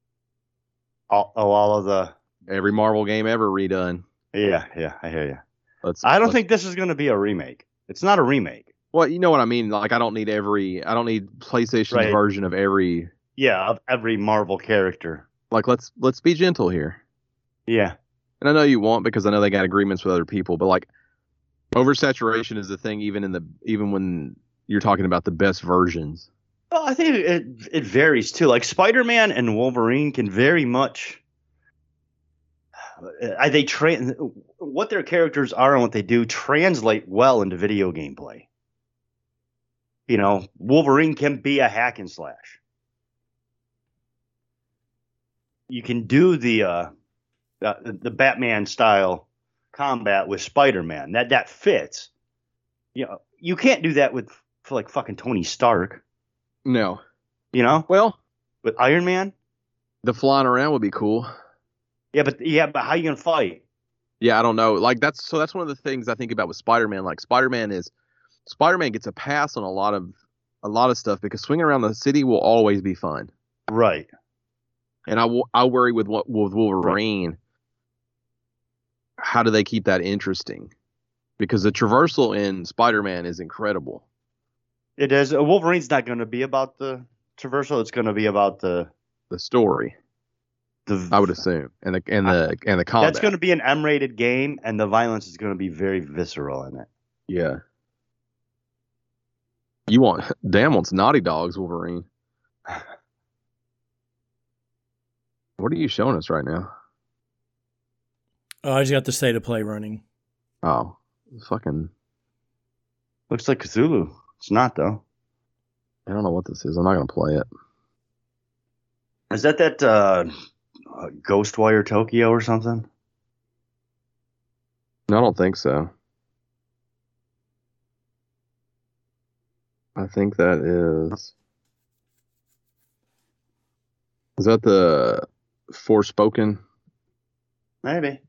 all of the Every Marvel game ever redone. yeah, I hear you. Let's. I don't let's- think this is going to be a remake. It's not a remake. Well, you know what I mean. Like I don't need PlayStation's Right. version of every. Yeah, of every Marvel character. Like let's be gentle here. Yeah, And I know you won't because I know they got agreements with other people, but like oversaturation is the thing even when you're talking about the best versions. well, I think it varies too. Like Spider-Man and Wolverine can very much. They what their characters are and what they do translate well into video game play. You know, Wolverine can be a hack and slash. You can do the Batman style combat with Spider-Man. That fits. You know, you can't do that for like fucking Tony Stark. No. You know, Well, with Iron Man. the flying around would be cool. Yeah, but how you gonna fight? Yeah, I don't know. Like that's one of the things I think about with Spider-Man. Like Spider-Man gets a pass on a lot of stuff because swinging around the city will always be fun. Right. And I worry with Wolverine. How do they keep that interesting? Because the traversal in Spider-Man is incredible. It is. Wolverine's not going to be about the traversal. It's going to be about the story, I would assume, and the combat. That's going to be an M-rated game, and the violence is going to be very visceral in it. Yeah. Wants Naughty Dog's Wolverine. What are you showing us right now? Oh, I just got the state of play running. Oh, fucking. Looks like Cthulhu. It's not though. I don't know what this is. I'm not gonna play it. Is that Ghostwire Tokyo or something? No, I don't think so. I think that is. Is that the Forspoken? Maybe.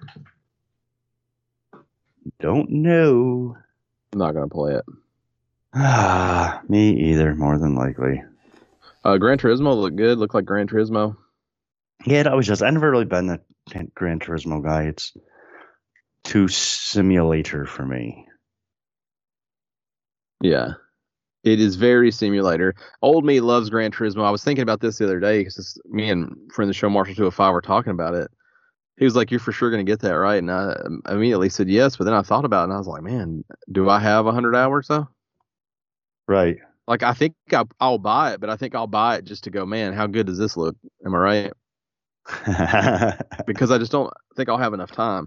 Don't know. I'm not gonna play it. Me either, more than likely. Gran Turismo looked good. Looked like Gran Turismo. Yeah, it always does. I've never really been a Gran Turismo guy. It's too simulator for me. Yeah. It is very simulator. Old me loves Gran Turismo. I was thinking about this the other day because me and friend of the show, Marshall 205, were talking about it. He was like, "You're for sure going to get that, right?" And I immediately said yes, but then I thought about it and I was like, man, do I have 100 hours though? Right. Like, I think I'll buy it, but I think I'll buy it just to go, man, how good does this look? Am I right? Because I just don't think I'll have enough time.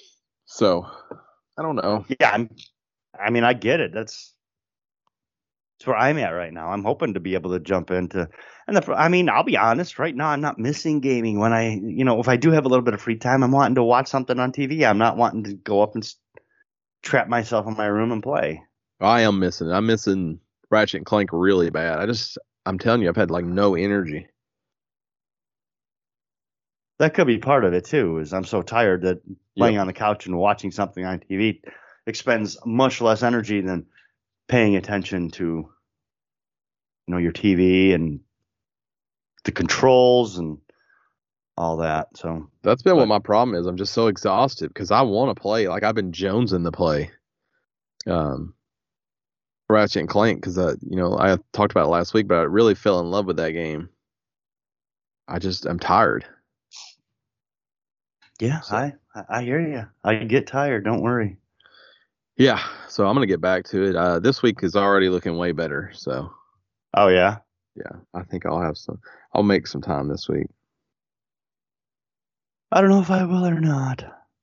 So, I don't know. Yeah, I mean, I get it. It's where I'm at right now. I'm hoping to be able to jump into, I mean, I'll be honest. Right now, I'm not missing gaming. When if I do have a little bit of free time, I'm wanting to watch something on TV. I'm not wanting to go up and trap myself in my room and play. I am missing. I'm missing Ratchet and Clank really bad. I'm telling you, I've had like no energy. That could be part of it too. Is I'm so tired that laying on the couch and watching something on TV expends much less energy than paying attention to, your TV and the controls and all that. So that's been what my problem is. I'm just so exhausted because I want to play. Like I've been jonesing to play Ratchet and Clank because I talked about it last week, but I really fell in love with that game. I'm tired. Yeah, so, I hear you. I get tired. Don't worry. Yeah, so I'm gonna get back to it. This week is already looking way better. So. Oh yeah. Yeah, I think I'll make some time this week. I don't know if I will or not.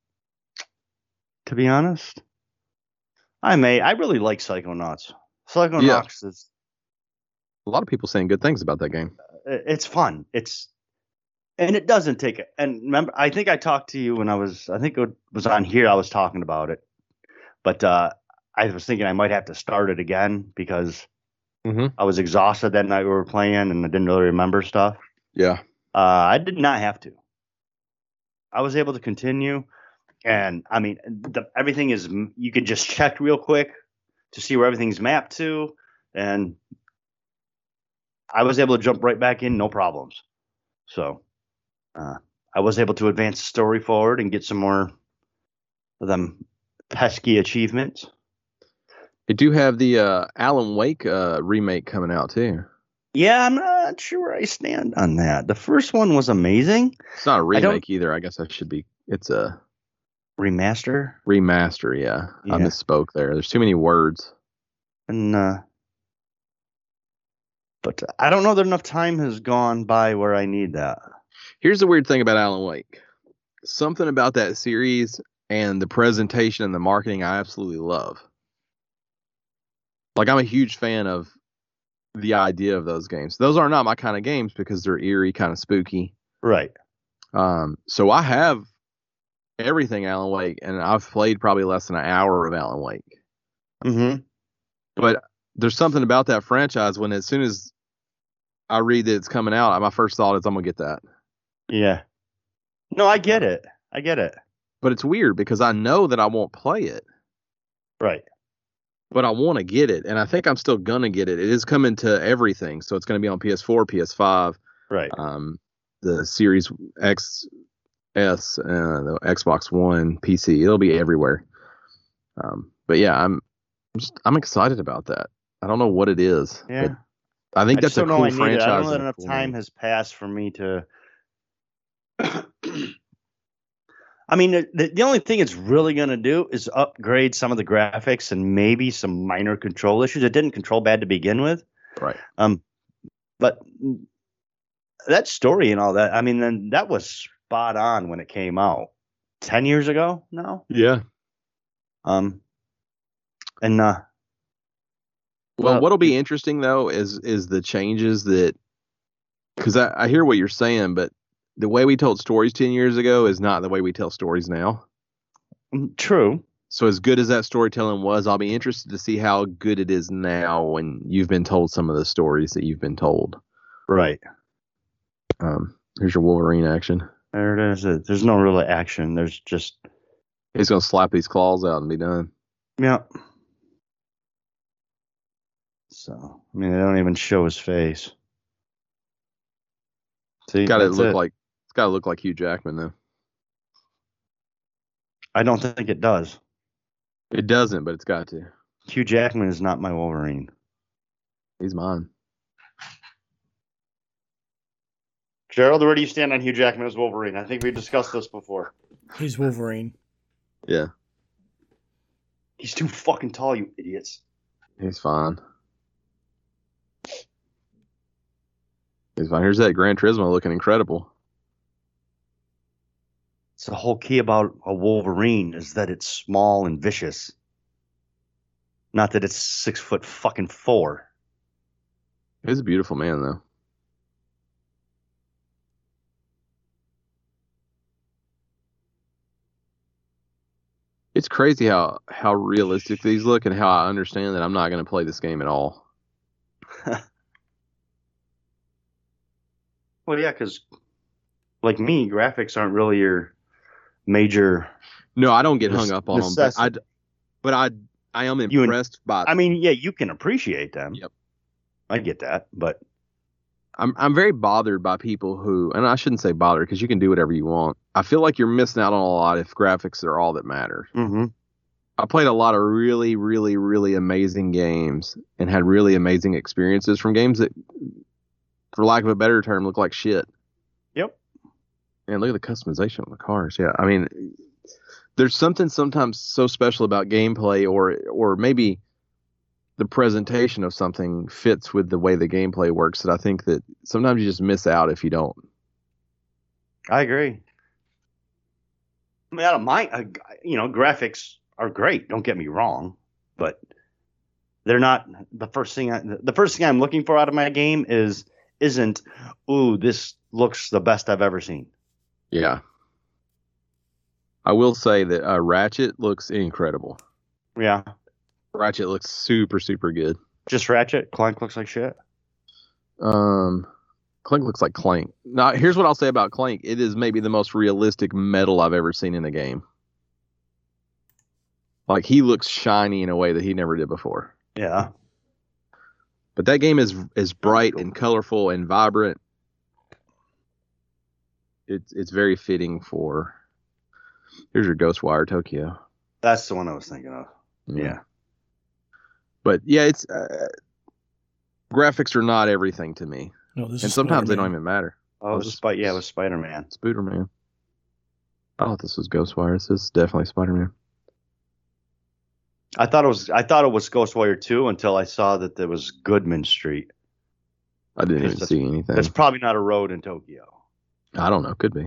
To be honest, I may. I really like Psychonauts. Psychonauts is. A lot of people saying good things about that game. It's fun. And it doesn't take it. And remember, I think I talked to you when I think it was on here. I was talking about it, but I was thinking I might have to start it again because I was exhausted that night we were playing and I didn't really remember stuff. Yeah. I did not have to. I was able to continue. And I mean, everything is, you can just check real quick to see where everything's mapped to. And I was able to jump right back in, no problems. So I was able to advance the story forward and get some more of them pesky achievements. They do have the Alan Wake remake coming out too. Yeah, I'm not sure where I stand on that. The first one was amazing. It's not a remake either. I guess it's a remaster. Remaster, yeah. I misspoke there. There's too many words. And but I don't know that enough time has gone by where I need that. Here's the weird thing about Alan Wake. Something about that series and the presentation and the marketing I absolutely love. Like I'm a huge fan of the idea of those games. Those are not my kind of games because they're eerie, kind of spooky. Right. So I have everything Alan Wake, and I've played probably less than an hour of Alan Wake. Mm-hmm. But there's something about that franchise when as soon as I read that it's coming out, my first thought is I'm going to get that. Yeah. No, I get it. But it's weird because I know that I won't play it. Right. But I want to get it, and I think I'm still going to get it. It is coming to everything, so it's going to be on PS4, PS5. Right. The Series X, the Xbox One, PC. It'll be everywhere. But yeah, I'm excited about that. I don't know what it is. Yeah. I think that's a cool franchise. I don't know that enough time has passed for me to. I mean, the only thing it's really going to do is upgrade some of the graphics and maybe some minor control issues. It didn't control bad to begin with. Right. But that story and all that, I mean, then that was spot on when it came out 10 years ago now. Yeah. And well, what'll be interesting though is the changes that, because I hear what you're saying, but the way we told stories 10 years ago is not the way we tell stories now. True. So as good as that storytelling was, I'll be interested to see how good it is now when you've been told some of the stories that you've been told. Right. Here's your Wolverine action. There it is. There's no real action. There's just... He's going to slap these claws out and be done. Yeah. So, I mean, they don't even show his face. See, it's got to look like Hugh Jackman, though. I don't think it does. It doesn't, but it's got to. Hugh Jackman is not my Wolverine. He's mine. Gerald, where do you stand on Hugh Jackman as Wolverine? I think we discussed this before. He's Wolverine. Yeah. He's too fucking tall, you idiots. He's fine. Here's that Gran Turismo looking incredible. So the whole key about a Wolverine is that it's small and vicious. Not that it's 6'4". He's a beautiful man, though. It's crazy how realistic these look and how I understand that I'm not going to play this game at all. Well, yeah, because like me, graphics aren't really your major. No, I don't get hung up on them, necessity. but I am You impressed by. I mean, yeah, you can appreciate them. Yep. I get that, but I'm very bothered by people who, and I shouldn't say bothered because you can do whatever you want. I feel like you're missing out on a lot if graphics are all that matters. mm-hmm. I played a lot of really, really, really amazing games and had really amazing experiences from games that, for lack of a better term, look like shit. Yep. And look at the customization on the cars. Yeah, I mean, there's something sometimes so special about gameplay, or maybe the presentation of something fits with the way the gameplay works, that I think that sometimes you just miss out if you don't. I agree. I mean, I don't mind. Graphics are great. Don't get me wrong, but they're not the first thing. The first thing I'm looking for out of my game isn't, ooh, this looks the best I've ever seen. Yeah. I will say that Ratchet looks incredible. Yeah. Ratchet looks super, super good. Just Ratchet? Clank looks like shit? Clank looks like Clank. Now, here's what I'll say about Clank. It is maybe the most realistic metal I've ever seen in a game. Like, he looks shiny in a way that he never did before. Yeah. But that game is bright and colorful and vibrant. It's very fitting for... Here's your Ghostwire Tokyo. That's the one I was thinking of. Yeah. But yeah, it's graphics are not everything to me. No, this and is sometimes Spider-Man. they don't even matter. Oh, it was Spider-Man. Spider-Man. I thought this was Ghostwire. This is definitely Spider-Man. I thought it was Ghostwire 2 until I saw that there was Goodman Street. I didn't even see anything. That's probably not a road in Tokyo. I don't know. Could be.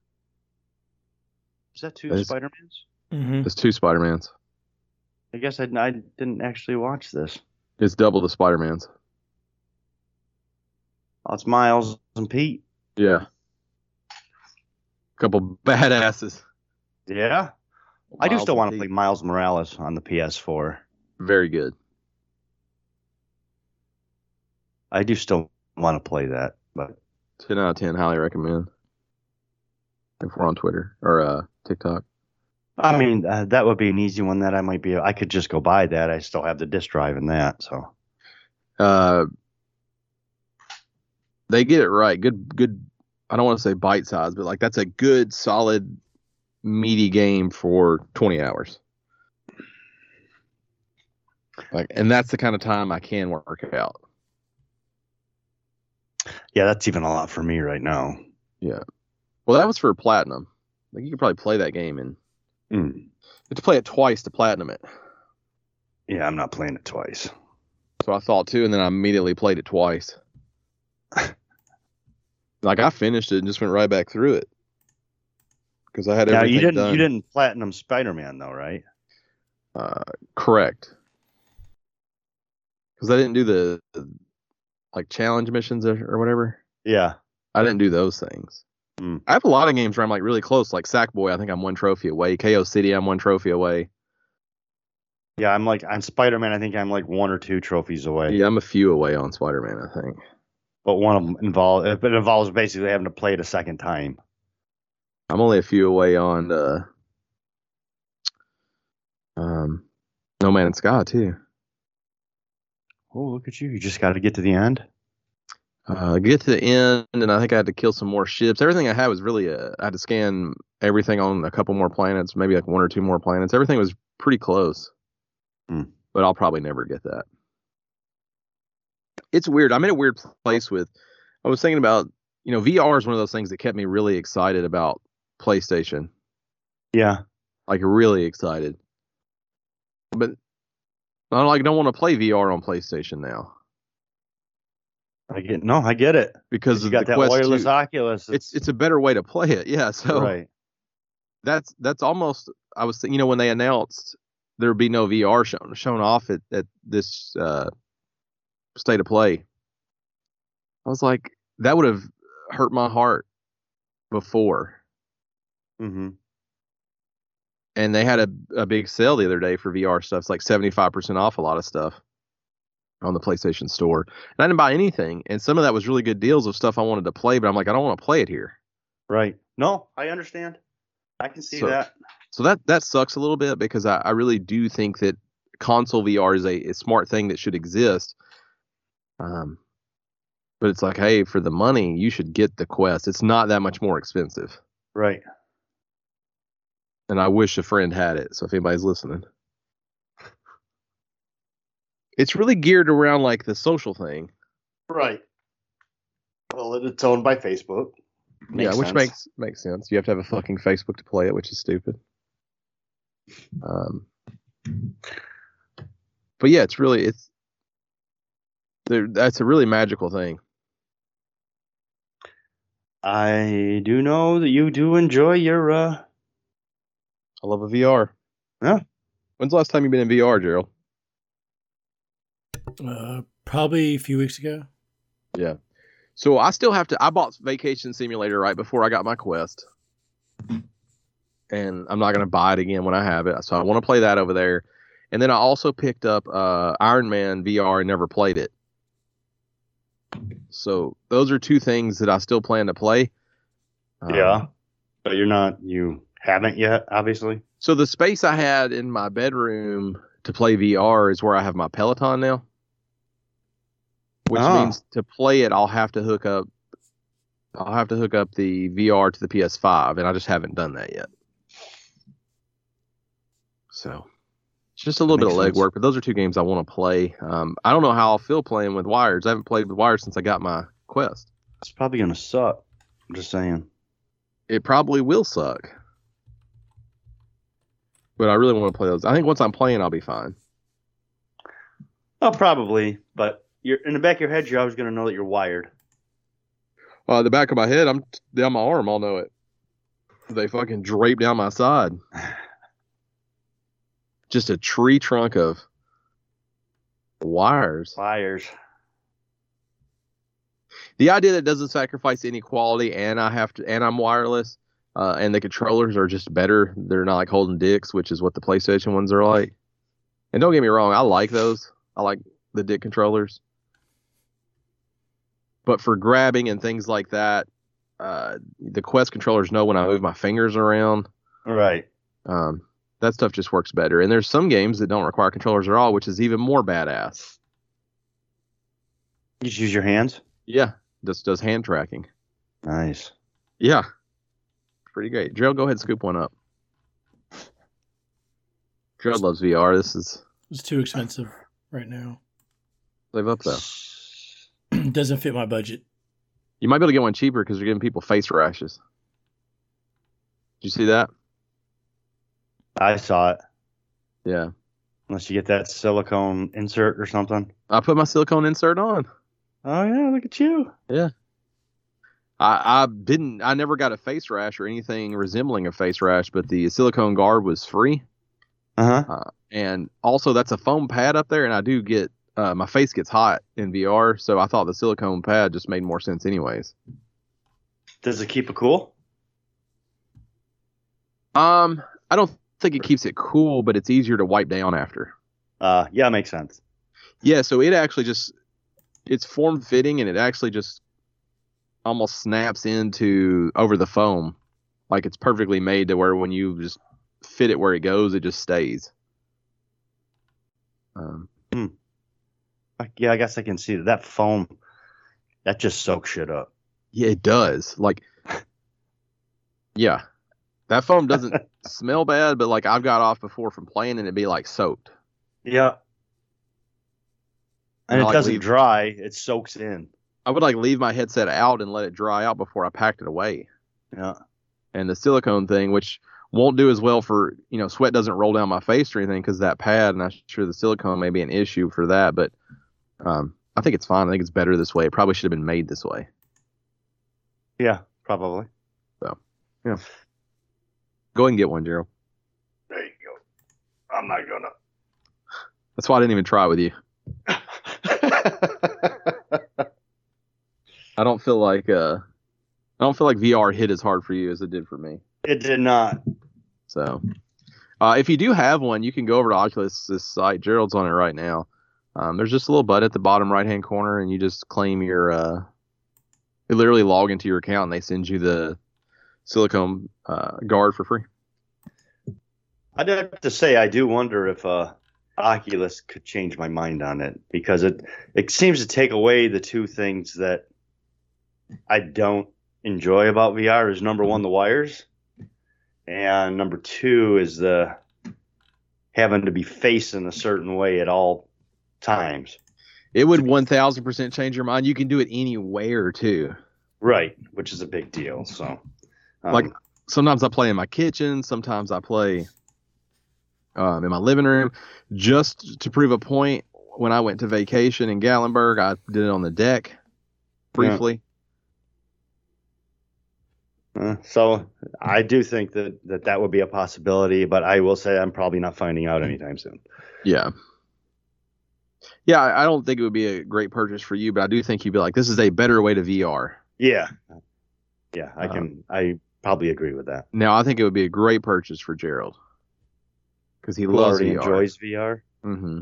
Is that two Spider-Mans? Mm-hmm. It's two Spider-Mans. I guess I didn't actually watch this. It's double the Spider-Mans. Oh, it's Miles and Pete. Yeah. Couple badasses. Yeah. I do still want to play Miles Morales on the PS4. Very good. I do still want to play that, but 10 out of 10, highly recommend. If we're on Twitter or TikTok. I mean, that would be an easy one that I could just go buy that. I still have the disc drive in that, so. They get it right. Good. I don't want to say bite size, but like that's a good, solid, meaty game for 20 hours. Like, and that's the kind of time I can work out. Yeah, that's even a lot for me right now. Yeah. Well, that was for platinum. Like you could probably play that game and you have to play it twice to platinum it. Yeah, I'm not playing it twice. So I thought too, and then I immediately played it twice. Like I finished it and just went right back through it because I had everything done. You didn't platinum Spider-Man though, right? Correct. Because I didn't do the like challenge missions or whatever. Yeah, I didn't do those things. I have a lot of games where I'm like really close, like Sackboy. I think I'm one trophy away. KO City, I'm one trophy away. Yeah, I'm Spider-Man. I think I'm like 1 or 2 trophies away. Yeah, I'm a few away on Spider-Man, I think. But one of them involves basically having to play it a second time. I'm only a few away on No Man's Sky too. Oh, look at you! You just got to get to the end. Get to the end, and I think I had to kill some more ships. Everything I had was really I had to scan everything on a couple more planets, maybe like 1 or 2 more planets. Everything was pretty close, but I'll probably never get that. It's weird. I'm in a weird place with. I was thinking about, VR is one of those things that kept me really excited about PlayStation. Yeah, like really excited. But I don't want to play VR on PlayStation now. I get it. Because you got that Quest wireless 2, Oculus. It's a better way to play it. Yeah, so right. That's almost, I was thinking, when they announced there would be no VR shown off at this State of Play. I was like, that would have hurt my heart before. Mm-hmm. And they had a big sale the other day for VR stuff. It's like 75% off a lot of stuff on the PlayStation Store. And I didn't buy anything. And some of that was really good deals of stuff I wanted to play, but I'm like, I don't want to play it here. Right. No, I understand. I can see that. So that sucks a little bit because I really do think that console VR is a smart thing that should exist. But it's like, hey, for the money, you should get the Quest. It's not that much more expensive. Right. And I wish a friend had it. So if anybody's listening, it's really geared around like the social thing. Right. Well, it's owned by Facebook. Which makes sense. You have to have a fucking Facebook to play it, which is stupid. But yeah, that's a really magical thing. I do know that you do enjoy your I love a VR. Yeah. When's the last time you've been in VR, Gerald? Probably a few weeks ago. Yeah. So I still have to. I bought Vacation Simulator right before I got my Quest, and I'm not going to buy it again when I have it. So I want to play that over there. And then I also picked up Iron Man VR and never played it. So those are two things that I still plan to play. Yeah, but you haven't yet, obviously. So the space I had in my bedroom to play VR is where I have my Peloton now. Which means to play it, I'll have to hook up the VR to the PS5, and I just haven't done that yet. So it's just a little bit of legwork, but those are two games I want to play. I don't know how I'll feel playing with wires. I haven't played with wires since I got my Quest. It's probably gonna suck. I'm just saying. It probably will suck, but I really want to play those. I think once I'm playing, I'll be fine. Oh, probably, but. You're in the back of your head. You're always going to know that you're wired. The back of my head, I'm down my arm. I'll know it. They fucking drape down my side. Just a tree trunk of wires. The idea that it doesn't sacrifice any quality, and I'm wireless, and the controllers are just better. They're not like holding dicks, which is what the PlayStation ones are like. And don't get me wrong, I like those. I like the dick controllers. But for grabbing and things like that, the Quest controllers know when I move my fingers around. Right. That stuff just works better. And there's some games that don't require controllers at all, which is even more badass. You just use your hands? Yeah. This does hand tracking. Nice. Yeah. Pretty great. Gerald, go ahead and scoop one up. Gerald loves VR. It's too expensive right now. Save up, though. Doesn't fit my budget. You might be able to get one cheaper because they're giving people face rashes. Did you see that? I saw it. Yeah. Unless you get that silicone insert or something. I put my silicone insert on. Oh, yeah. Look at you. Yeah. I never got a face rash or anything resembling a face rash, but the silicone guard was free. And also that's a foam pad up there, and I do get my face gets hot in VR, so I thought the silicone pad just made more sense anyways. Does it keep it cool? I don't think it keeps it cool, but it's easier to wipe down after. Yeah, makes sense. Yeah, so it actually it's form fitting, and it actually just almost snaps into over the foam. Like it's perfectly made to where when you just fit it where it goes, it just stays. Yeah, I guess I can see that foam. That just soaks shit up. Yeah, it does. Like, yeah, that foam doesn't smell bad, but like I've got off before from playing and it'd be like soaked. Yeah. And it doesn't dry, it soaks in. I would like leave my headset out and let it dry out before I packed it away. Yeah. And the silicone thing, which won't do as well for, sweat doesn't roll down my face or anything because that pad, and I'm sure the silicone may be an issue for that, but I think it's fine. I think it's better this way. It probably should have been made this way. Yeah, probably. So, yeah. Go ahead and get one, Gerald. There you go. I'm not gonna. That's why I didn't even try with you. I don't feel like VR hit as hard for you as it did for me. It did not. So, if you do have one, you can go over to Oculus' site. Gerald's on it right now. There's just a little button at the bottom right-hand corner, and you just claim your. You literally log into your account, and they send you the silicone guard for free. I'd have to say, I do wonder if Oculus could change my mind on it, because it seems to take away the two things that I don't enjoy about VR. Is number one, the wires, and number two is the having to be facing a certain way at all times. It would 1,000% change your mind. You can do it anywhere too. Right, which is a big deal. So, like sometimes I play in my kitchen, sometimes I play in my living room. Just to prove a point, when I went to vacation in Gatlinburg, I did it on the deck briefly. So I do think that would be a possibility, but I will say I'm probably not finding out anytime soon. Yeah. Yeah, I don't think it would be a great purchase for you, but I do think you'd be like, this is a better way to VR. Yeah. Yeah, I probably agree with that. Now, I think it would be a great purchase for Gerald. Because he loves already VR. Enjoys VR. Mm-hmm.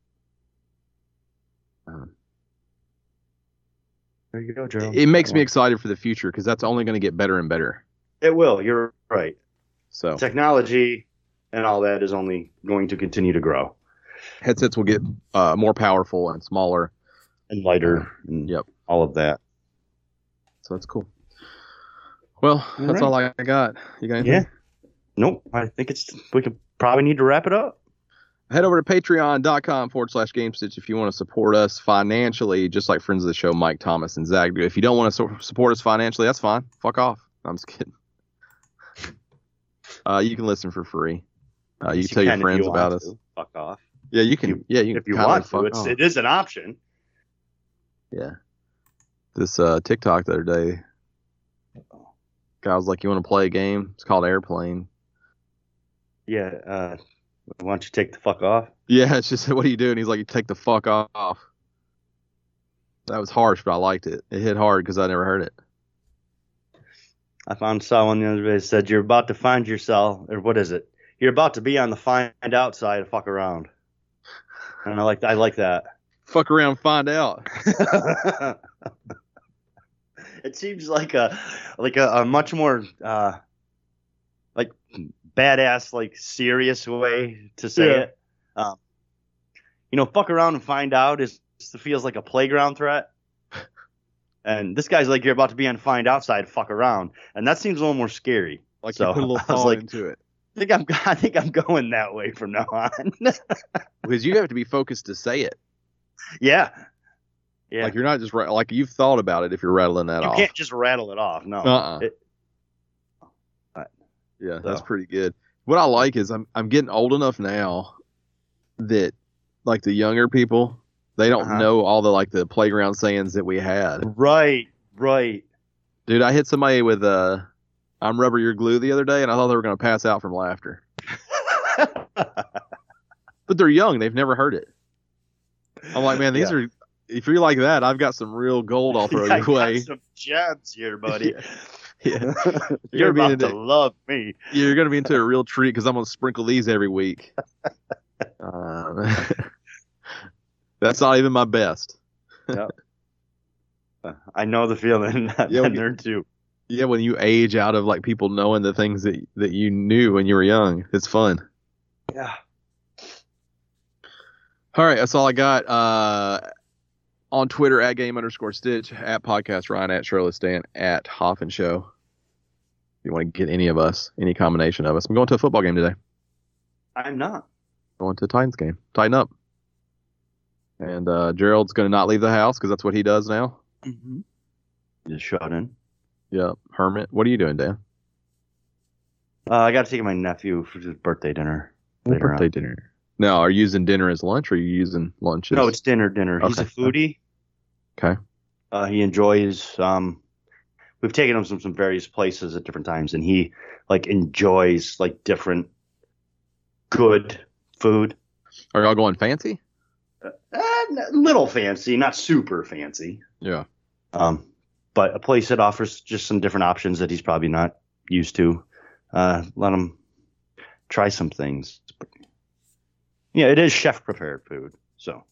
There you go, Gerald. It makes me excited for the future because that's only going to get better and better. It will. You're right. So technology and all that is only going to continue to grow. Headsets will get more powerful and smaller. And lighter. And yep. All of that. So that's cool. Well, that's all I got. You got anything? Yeah. Nope. I think we could probably need to wrap it up. Head over to patreon.com/GameStitch if you want to support us financially, just like friends of the show, Mike, Thomas, and Zach do. If you don't want to support us financially, that's fine. Fuck off. I'm just kidding. You can listen for free. You can tell your friends about us. Fuck off. Yeah, you can. You if you want to. It is an option. Yeah. This TikTok the other day, guy was like, "You want to play a game? It's called Airplane." Yeah. Why don't you take the fuck off? Yeah, it's just, what are you doing? He's like, you take the fuck off. That was harsh, but I liked it. It hit hard because I never heard it. I saw one the other day that said, you're about to find yourself, or what is it? You're about to be on the find out side of fuck around. And I like that. Fuck around, find out. It seems like a much more like badass, like serious way to say it. Fuck around and find out feels like a playground threat. And this guy's like, you're about to be on find outside, fuck around, and that seems a little more scary. Like, so you put a little thought into it. I think I'm going that way from now on. Because you have to be focused to say it. Yeah. Like, you're not just like, you've thought about it if you're rattling that off. You can't just rattle it off. No. Yeah, that's pretty good. What I like is I'm getting old enough now that, like, the younger people, they don't know all the playground sayings that we had. Right. Dude, I hit somebody with I'm rubber, you're glue the other day, and I thought they were going to pass out from laughter. But they're young. They've never heard it. I'm like, man, these are, if you're like that, I've got some real gold I'll throw your way. Got some gems here, buddy. Yeah. You're about to love me. You're going to be into a real treat because I'm going to sprinkle these every week. That's not even my best. Yep. I know the feeling. I've been there too. Yeah, when you age out of, like, people knowing the things that you knew when you were young, it's fun. Yeah. All right, that's all I got. On Twitter, at @game_stitch, at podcast Ryan, at Charlotte Stan, at Hoffman Show. If you want to get any of us, any combination of us. I'm going to a football game today. I'm not. Going to a Titans game. Tighten up. And Gerald's going to not leave the house because that's what he does now. Mm-hmm. Just shut in. Yeah. Hermit. What are you doing, Dan? I got to take my nephew for his birthday dinner. Birthday dinner. Now, are you using dinner as lunch or are you using lunch as... No, it's dinner. Okay. He's a foodie. Okay. He enjoys... we've taken him some various places at different times, and he, like, enjoys, like, different good food. Are y'all going fancy? Little fancy, not super fancy. Yeah. But a place that offers just some different options that he's probably not used to. Let him try some things. Yeah, it is chef prepared food. So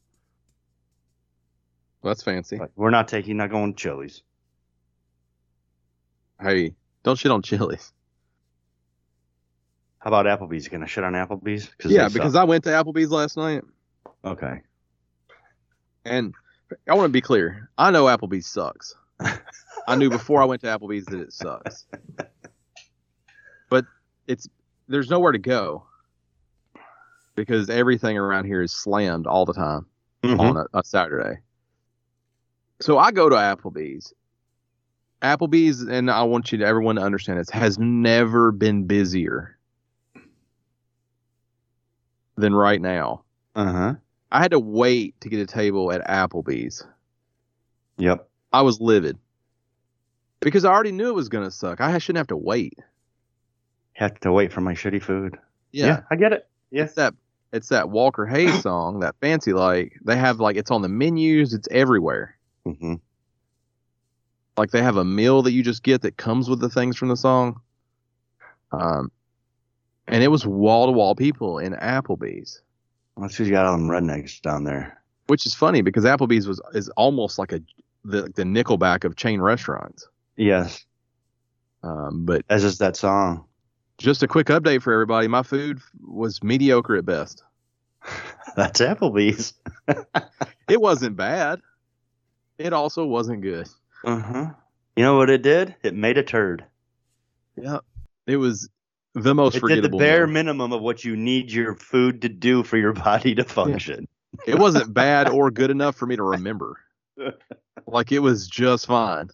Well, that's fancy. but we're not going to Chili's. Hey, don't shit on Chili's. How about Applebee's? Can I shit on Applebee's? Yeah, because I went to Applebee's last night, okay. and I want to be clear. I know Applebee's sucks. I knew before I went to Applebee's that it sucks. But there's nowhere to go because everything around here is slammed all the time on a Saturday. So I go to Applebee's. Applebee's, and I want everyone to understand this, has never been busier than right now. Uh-huh. I had to wait to get a table at Applebee's. Yep. I was livid because I already knew it was going to suck. I shouldn't have to wait. Have to wait for my shitty food. Yeah, I get it. Yeah. It's that Walker Hayes song, that Fancy Like. They have it's on the menus. It's everywhere. Mm-hmm. Like they have a meal that you just get that comes with the things from the song. And it was wall to wall people in Applebee's. Let's see, you got all them rednecks down there. Which is funny because Applebee's is almost like the Nickelback of chain restaurants. Yes. But as is that song. Just a quick update for everybody. My food was mediocre at best. That's Applebee's. It wasn't bad. It also wasn't good. Uh-huh. You know what it did? It made a turd. Yeah. It was the most forgettable. It did the bare meal. minimum of what you need your food to do for your body to function. Yeah. It wasn't bad or good enough for me to remember. It was just fine.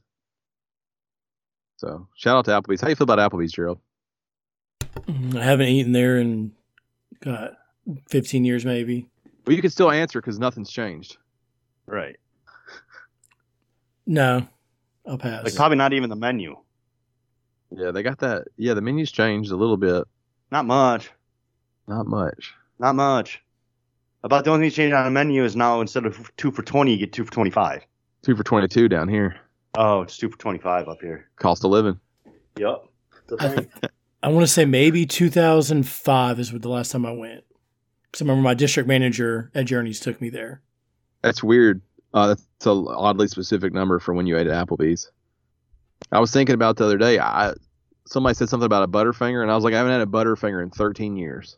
So, shout out to Applebee's. How do you feel about Applebee's, Gerald? I haven't eaten there in 15 years maybe. Well, you can still answer because nothing's changed. Right. No, I'll pass. Probably not even the menu. Yeah, they got that. Yeah, the menu's changed a little bit. Not much. Not much. Not much. About the only thing changed on the menu is now instead of 2 for $20, you get 2 for $25. 2 for $22 down here. Oh, it's 2 for $25 up here. Cost of living. Yep. I want to say maybe 2005 is the last time I went. Because I remember my district manager at Journeys took me there. That's weird. That's an oddly specific number for when you ate at Applebee's. I was thinking about the other day. Somebody said something about a Butterfinger, and I was like, I haven't had a Butterfinger in 13 years.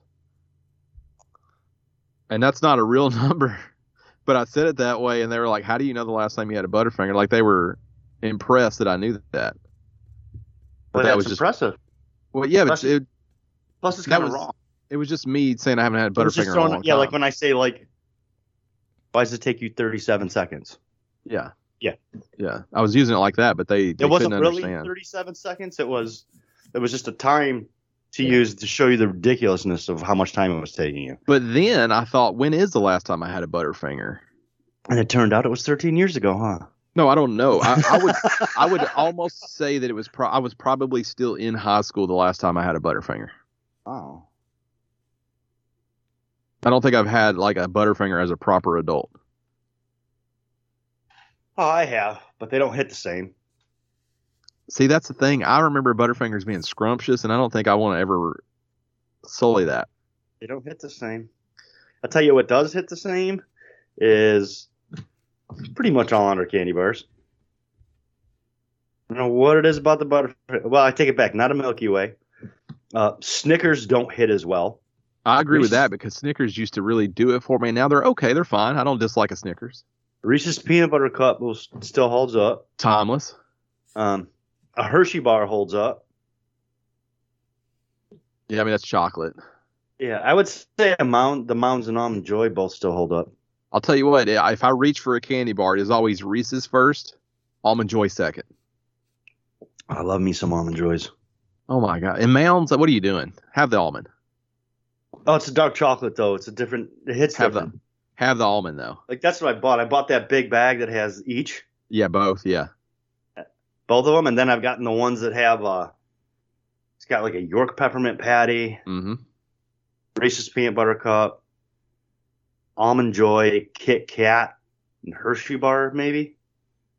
And that's not a real number. But I said it that way, and they were like, how do you know the last time you had a Butterfinger? Like, they were impressed that I knew that. But that was impressive. Well, yeah, plus, but plus it's kind of wrong. It was just me saying I haven't had a Butterfinger in a long time. Yeah, like when I say, why does it take you 37 seconds? Yeah. Yeah. Yeah. I was using it like that, but they it wasn't couldn't really understand. 37 seconds. It was just a time to use to show you the ridiculousness of how much time it was taking you. But then I thought, when is the last time I had a Butterfinger? And it turned out it was 13 years ago, huh? No, I don't know. I would almost say that it was. I was probably still in high school the last time I had a Butterfinger. Oh. I don't think I've had a Butterfinger as a proper adult. Oh, I have, but they don't hit the same. See, that's the thing. I remember Butterfingers being scrumptious, and I don't think I want to ever sully that. They don't hit the same. I'll tell you what does hit the same is pretty much all under candy bars. I don't know what it is about the Butterfinger. Well, I take it back. Not a Milky Way. Snickers don't hit as well. I agree with that because Snickers used to really do it for me. Now they're okay. They're fine. I don't dislike a Snickers. Reese's Peanut Butter Cup still holds up. Timeless. A Hershey bar holds up. Yeah, I mean, that's chocolate. Yeah, I would say the Mounds and Almond Joy both still hold up. I'll tell you what. If I reach for a candy bar, it is always Reese's first, Almond Joy second. I love me some Almond Joys. Oh, my God. And Mounds, what are you doing? Have the almond. Oh, it's a dark chocolate, though. It's a different – it hits different. Have the almond, though. That's what I bought. I bought that big bag that has each. Yeah, both, yeah. Both of them, and then I've gotten the ones that have it's got a York peppermint patty, Reese's Peanut Butter Cup, Almond Joy, Kit Kat, and Hershey bar, maybe.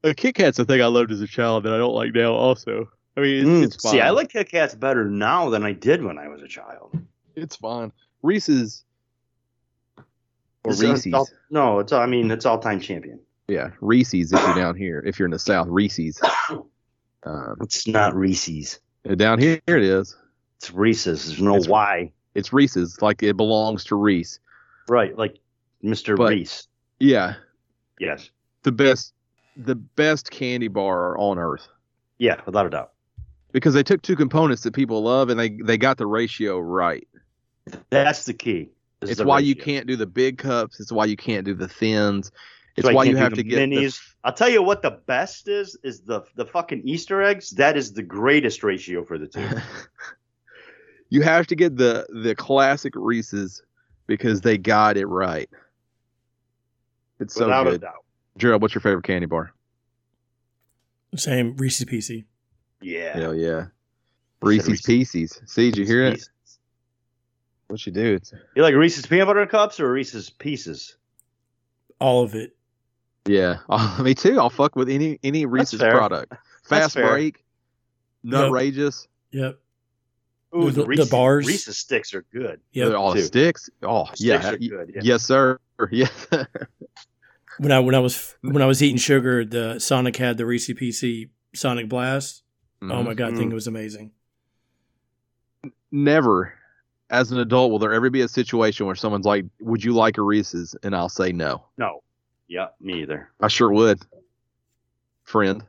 A Kit Kat's a thing I loved as a child that I don't like now. Also, I mean, it's fine. See, I like Kit Kats better now than I did when I was a child. It's fine. Reese's or It's Reese's. it's all-time champion. Yeah, Reese's. If you're down here, if you're in the South, Reese's. It's not Reese's. Down here it is. It's Reese's. There's no Y. It's Reese's. Like it belongs to Reese. Right, like Mr. But- Reese. Yeah, Yes. the best candy bar on earth. Yeah, without a doubt. Because they took two components that people love and they got the ratio right. That's the key. It's why you can't do the big cups. It's why you can't do the thins. It's That's why you can't have do to the get minis. I'll tell you what the best is the fucking Easter eggs. That is the greatest ratio for the two. You have to get the classic Reese's because they got it right. It's so Without a good. doubt. Gerald, what's your favorite candy bar? Same Reese's PC. Yeah. Hell yeah. Reese's Pieces. See, did you hear it? What you do? You like Reese's peanut butter cups or Reese's Pieces? All of it. Yeah. Me too. I'll fuck with any Reese's fair. product. Fast fair. break. Nutrageous. Yep. Ooh, The bars. Reese's sticks are good. Yep. All too. sticks. Oh, yeah. Sticks are good. Yeah. Yes, sir. Yeah. When I was eating sugar, the Sonic had the Reese's PC Sonic Blast. Oh my god, I think it was amazing. Never, as an adult, will there ever be a situation where someone's like, "Would you like a Reese's?" and I'll say no. No. Yeah, me either. I sure would. Friend.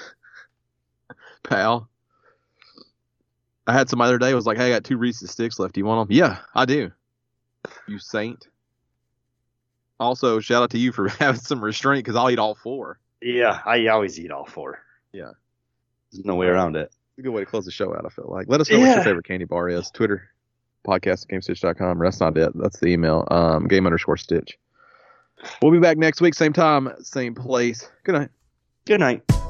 Pal. I had some other day was like, "Hey, I got 2 Reese's sticks left. Do you want them?" Yeah, I do. You saint. Also, shout out to you for having some restraint because I'll eat all 4. Yeah, I always eat all 4. Yeah. There's no way around it. It's a good way to close the show out, I feel like. Let us know what your favorite candy bar is. Twitter, podcast@GameStitch.com. That's not it. That's the email. Game_Stitch. We'll be back next week, same time, same place. Good night. Good night.